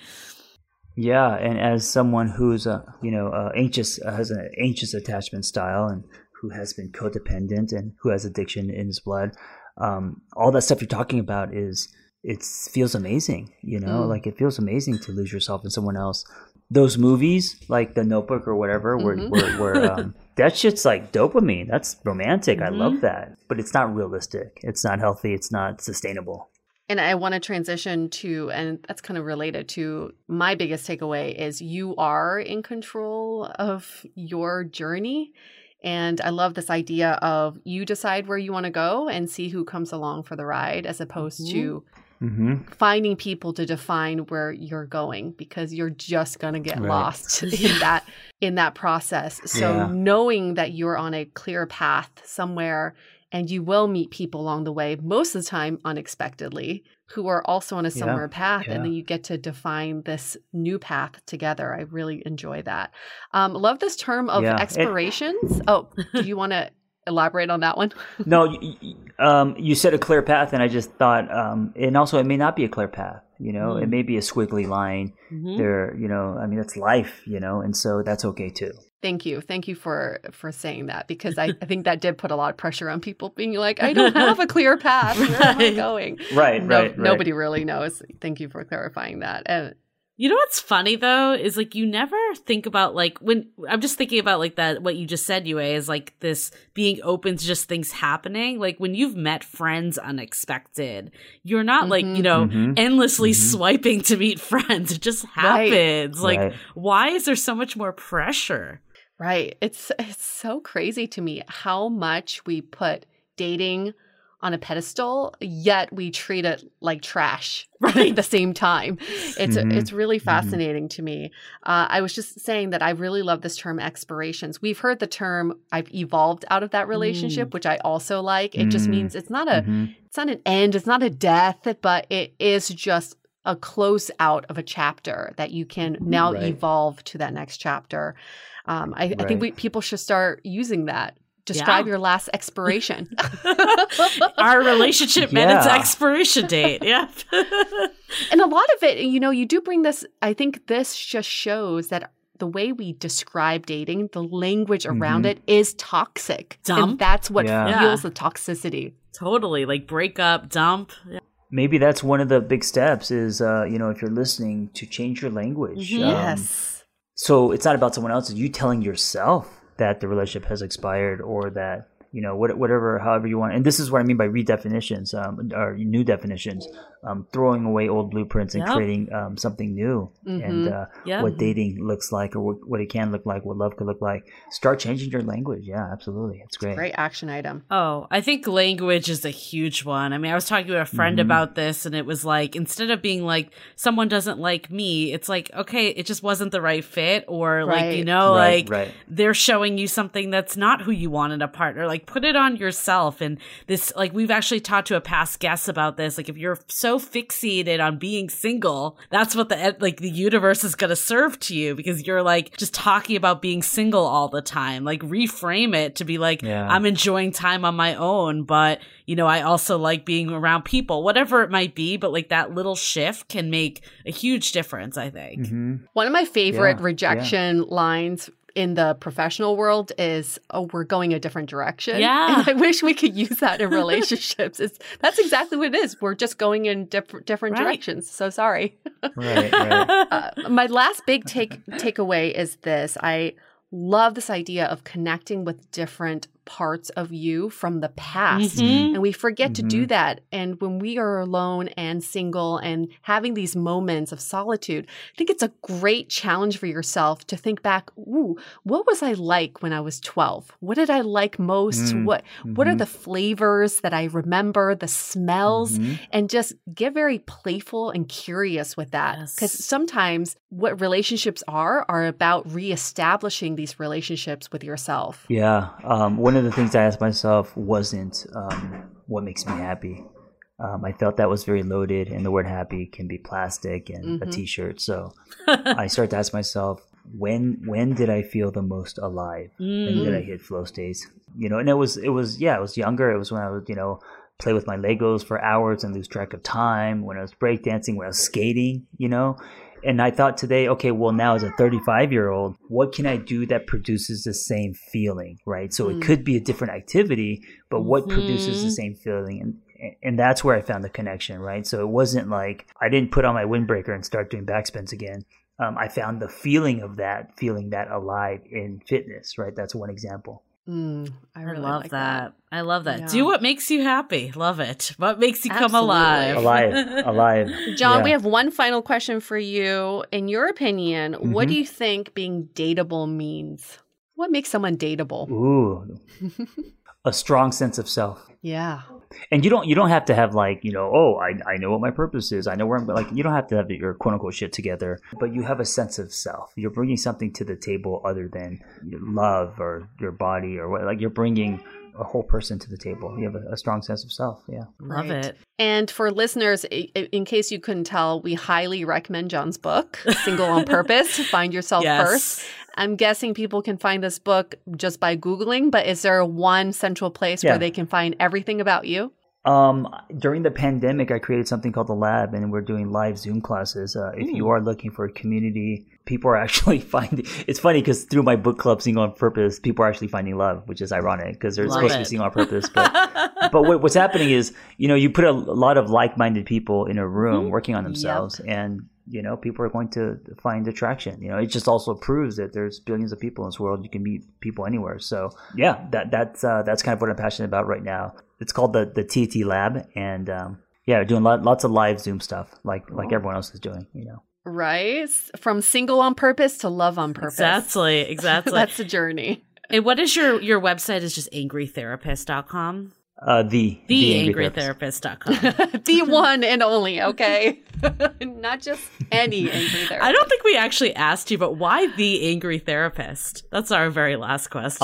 Yeah, and as someone who's uh, you know uh, anxious uh, has an anxious attachment style and who has been codependent and who has addiction in his blood, um, all that stuff you're talking about is it feels amazing. You know, mm. like it feels amazing to lose yourself in someone else. Those movies, like The Notebook or whatever, mm-hmm. where where, where um, that shit's like dopamine. That's romantic. Mm-hmm. I love that, but it's not realistic. It's not healthy. It's not sustainable. And I want to transition to, and that's kind of related to my biggest takeaway is you are in control of your journey. And I love this idea of you decide where you want to go and see who comes along for the ride as opposed mm-hmm. to mm-hmm. finding people to define where you're going because you're just going to get right. lost in that in that process. So yeah. knowing that you're on a clear path somewhere and you will meet people along the way, most of the time unexpectedly, who are also on a similar yeah, path. Yeah. And then you get to define this new path together. I really enjoy that. Um, love this term of yeah. expirations. It, oh, do you want to elaborate on that one? No, you, um, you said a clear path, and I just thought, um, and also it may not be a clear path. You know, mm. it may be a squiggly line. Mm-hmm. There, you know, I mean, that's life. You know, and so that's okay too. Thank you. Thank you for, for saying that because I, I think that did put a lot of pressure on people being like, I don't have a clear path. Where right. am I going? Right, no, right, right. Nobody really knows. Thank you for clarifying that. And you know what's funny though is like you never think about like when I'm just thinking about like that what you just said, Yue, is like this being open to just things happening. Like when you've met friends unexpected, you're not mm-hmm. like, you know, mm-hmm. endlessly mm-hmm. swiping to meet friends. It just happens. Right. Like right. why is there so much more pressure? Right. It's it's so crazy to me how much we put dating on a pedestal, yet we treat it like trash right. at the same time. It's mm-hmm. it's really fascinating mm-hmm. to me. Uh, I was just saying that I really love this term expirations. We've heard the term I've evolved out of that relationship, mm. which I also like. It mm. just means it's not a mm-hmm. it's not an end, it's not a death, but it is just a close out of a chapter that you can now right. evolve to that next chapter. Um, I, right. I think we, people should start using that. Describe yeah. your last expiration. Our relationship yeah. met its expiration date. Yeah. And a lot of it, you know, you do bring this, I think this just shows that the way we describe dating, the language around mm-hmm. it is toxic. Dump. And that's what yeah. fuels the toxicity. Totally. Like break up, dump. Yeah. maybe that's one of the big steps is, uh, you know, if you're listening, to change your language. Mm-hmm. Um, yes. So it's not about someone else. It's you telling yourself that the relationship has expired or that, you know, what, whatever, however you want. And this is what I mean by redefinitions, um, or new definitions, um, throwing away old blueprints and Yep. creating um, something new. Mm-hmm. And uh, Yep. what dating looks like, or what, what it can look like, what love could look like. Start changing your language. Yeah, absolutely. It's great. Great action item. Oh, I think language is a huge one. I mean, I was talking to a friend Mhm. about this, and it was like, instead of being like, someone doesn't like me, it's like, okay, it just wasn't the right fit. Or like, Right. you know, Right, like right. they're showing you something that's not who you want in a partner. Like, put it on yourself. And this, like, we've actually talked to a past guest about this. Like, if you're so fixated on being single, that's what the, like, the universe is going to serve to you, because you're like just talking about being single all the time. Like, reframe it to be like, Yeah. I'm enjoying time on my own, but you know, I also like being around people, whatever it might be. But like, that little shift can make a huge difference, I think. Mm-hmm. One of my favorite Yeah, rejection lines in the professional world is, oh, we're going a different direction. Yeah. And I wish we could use that in relationships. It's, that's exactly what it is. We're just going in diff- different Right. directions. So sorry. Right, right. uh, my last big take takeaway is this. I love this idea of connecting with different parts of you from the past. Mhm. And we forget to do Mhm. that. And when we are alone and single and having these moments of solitude, I think it's a great challenge for yourself to think back, ooh, what was I like when I was twelve? What did I like most? Mm. What what are Mhm. the flavors that I remember, the smells? Mhm. And just get very playful and curious with that. Because Yes. sometimes what relationships are, are about reestablishing these relationships with yourself. Yeah. Um, one of the things I asked myself wasn't um, what makes me happy. Um, I felt that was very loaded, and the word happy can be plastic and Mhm. a t-shirt. So I started to ask myself, when when did I feel the most alive? When did I hit flow states? You know, and it was, it was, yeah, it was younger. It was when I was, you know, play with my Legos for hours and lose track of time, when I was breakdancing, when I was skating, you know. And I thought today, okay, well, now as a thirty-five year old, what can I do that produces the same feeling, right? So Mm. it could be a different activity, but what Mhm. produces the same feeling? And and that's where I found the connection, right? So it wasn't like I didn't put on my windbreaker and start doing backspins again. Um, I found the feeling of that, feeling that alive in fitness, right? That's one example. Mm, I I really love like that. I love that. Yeah. Do what makes you happy. Love it. What makes you come Absolutely. alive. Alive, alive. John, Yeah. we have one final question for you. In your opinion, what Mhm. do you think being dateable means? What makes someone dateable? Ooh, a strong sense of self. Yeah. And you don't you don't have to have like, you know, oh, I, I know what my purpose is. I know where I'm like, you don't have to have your quote unquote shit together, but you have a sense of self. You're bringing something to the table other than your love or your body or what, like you're bringing a whole person to the table. You have a, a strong sense of self. Yeah. Love Right. it. And for listeners, i- i- in case you couldn't tell, we highly recommend John's book, Single on Purpose, Find Yourself Yes. First. I'm guessing people can find this book just by Googling, but is there one central place Yeah. where they can find everything about you? Um, during the pandemic, I created something called the Lab, and we're doing live Zoom classes. Uh, if you are looking for a community, people are actually finding. It's funny because through my book club, Single on Purpose, people are actually finding love, which is ironic because they're Love supposed to it. be single on purpose. But but what, what's happening is, you know, you put a, a lot of like-minded people in a room Mhm. working on themselves, and you know, people are going to find attraction. You know, it just also proves that there's billions of people in this world. You can meet people anywhere. So yeah, that that's uh, that's kind of what I'm passionate about right now. It's called the the T T Lab, and um, yeah, doing lot, lots of live Zoom stuff, like like everyone else is doing. You know, Right? From single on purpose to love on purpose. Exactly. Exactly. That's the journey. And what is your your website? Is just angry therapist dot com? uh, the The Angry angry Therapist. therapist dot com. The one and only, okay? Not just any angry therapist. I don't think we actually asked you, but why the angry therapist? That's our very last question.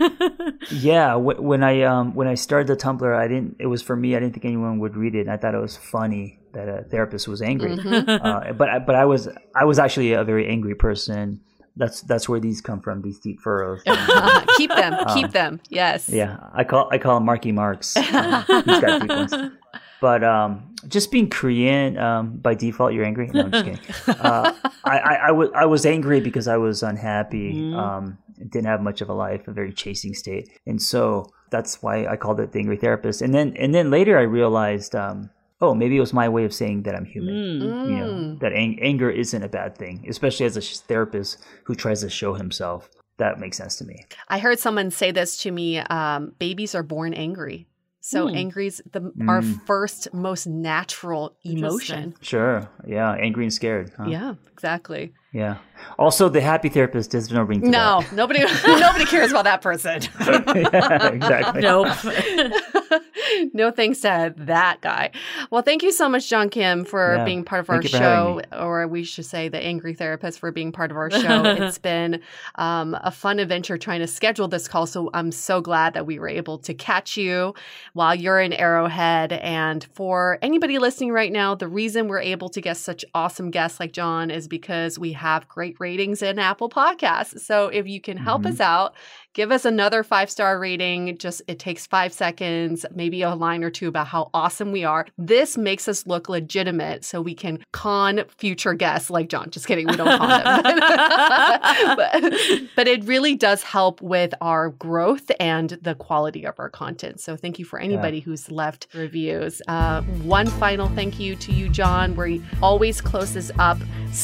Yeah, w- when I um when I started the Tumblr, I didn't. It was for me. I didn't think anyone would read it. And I thought it was funny that a therapist was angry. Uh, but I- but I was I was actually a very angry person. That's that's where these come from. These deep furrows. Uh, keep them. Keep them. Yes. Yeah, I call I call him Marky Marks. Um, he's got deep ones. But um, just being Korean, um, by default, you're angry. No, I'm just kidding. Uh, I, I, I, w- I was angry because I was unhappy. Um, didn't have much of a life, a very chasing state, and so that's why I called it the Angry Therapist. And then and then later I realized um, oh, maybe it was my way of saying that I'm human. Mm. You know, that ang- anger isn't a bad thing, especially as a sh- therapist who tries to show himself. That makes sense to me. I heard someone say this to me, um, babies are born angry. So Hmm. angry is the, Mm. our first, most natural emotion. Sure. Yeah. Angry and scared. Huh? Yeah, exactly. Yeah. Also, the happy therapist does no ring to No, that. nobody nobody cares about that person. Yeah, exactly. Nope. No thanks to that guy. Well, thank you so much, John Kim, for Yeah. being part of our Thank you for having show, or we should say the Angry Therapist for being part of our show. It's been um, a fun adventure trying to schedule this call, so I'm so glad that we were able to catch you while you're in Arrowhead. And for anybody listening right now, the reason we're able to get such awesome guests like John is because we have great ratings in Apple Podcasts. So if you can help Mhm. us out, give us another five-star rating. Just it takes five seconds, maybe a line or two about how awesome we are. This makes us look legitimate so we can con future guests like John. Just kidding. We don't con them. but, but it really does help with our growth and the quality of our content. So thank you for anybody yeah. who's left reviews. Uh, one final thank you to you, John, where he always closes up.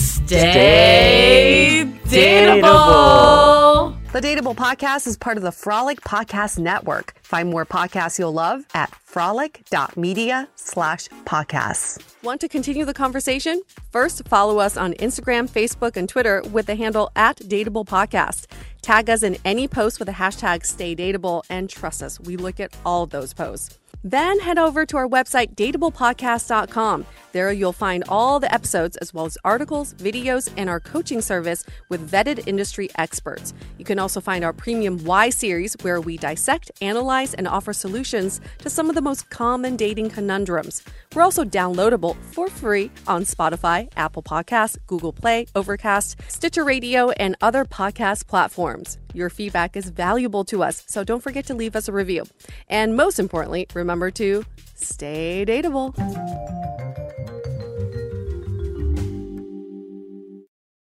Stay dateable. The Dateable Podcast is part of the Frolic Podcast Network. Find more podcasts you'll love at frolic.media slash podcasts. Want to continue the conversation? First, follow us on Instagram, Facebook, and Twitter with the handle at Dateable Podcast. Tag us in any post with the hashtag StayDateable, and trust us, we look at all of those posts. Then head over to our website, dateable podcast dot com. There you'll find all the episodes as well as articles, videos, and our coaching service with vetted industry experts. You can also find our premium Why series where we dissect, analyze, and offer solutions to some of the most common dating conundrums. We're also downloadable for free on Spotify, Apple Podcasts, Google Play, Overcast, Stitcher Radio, and other podcast platforms. Your feedback is valuable to us, so don't forget to leave us a review. And most importantly, remember to stay dateable.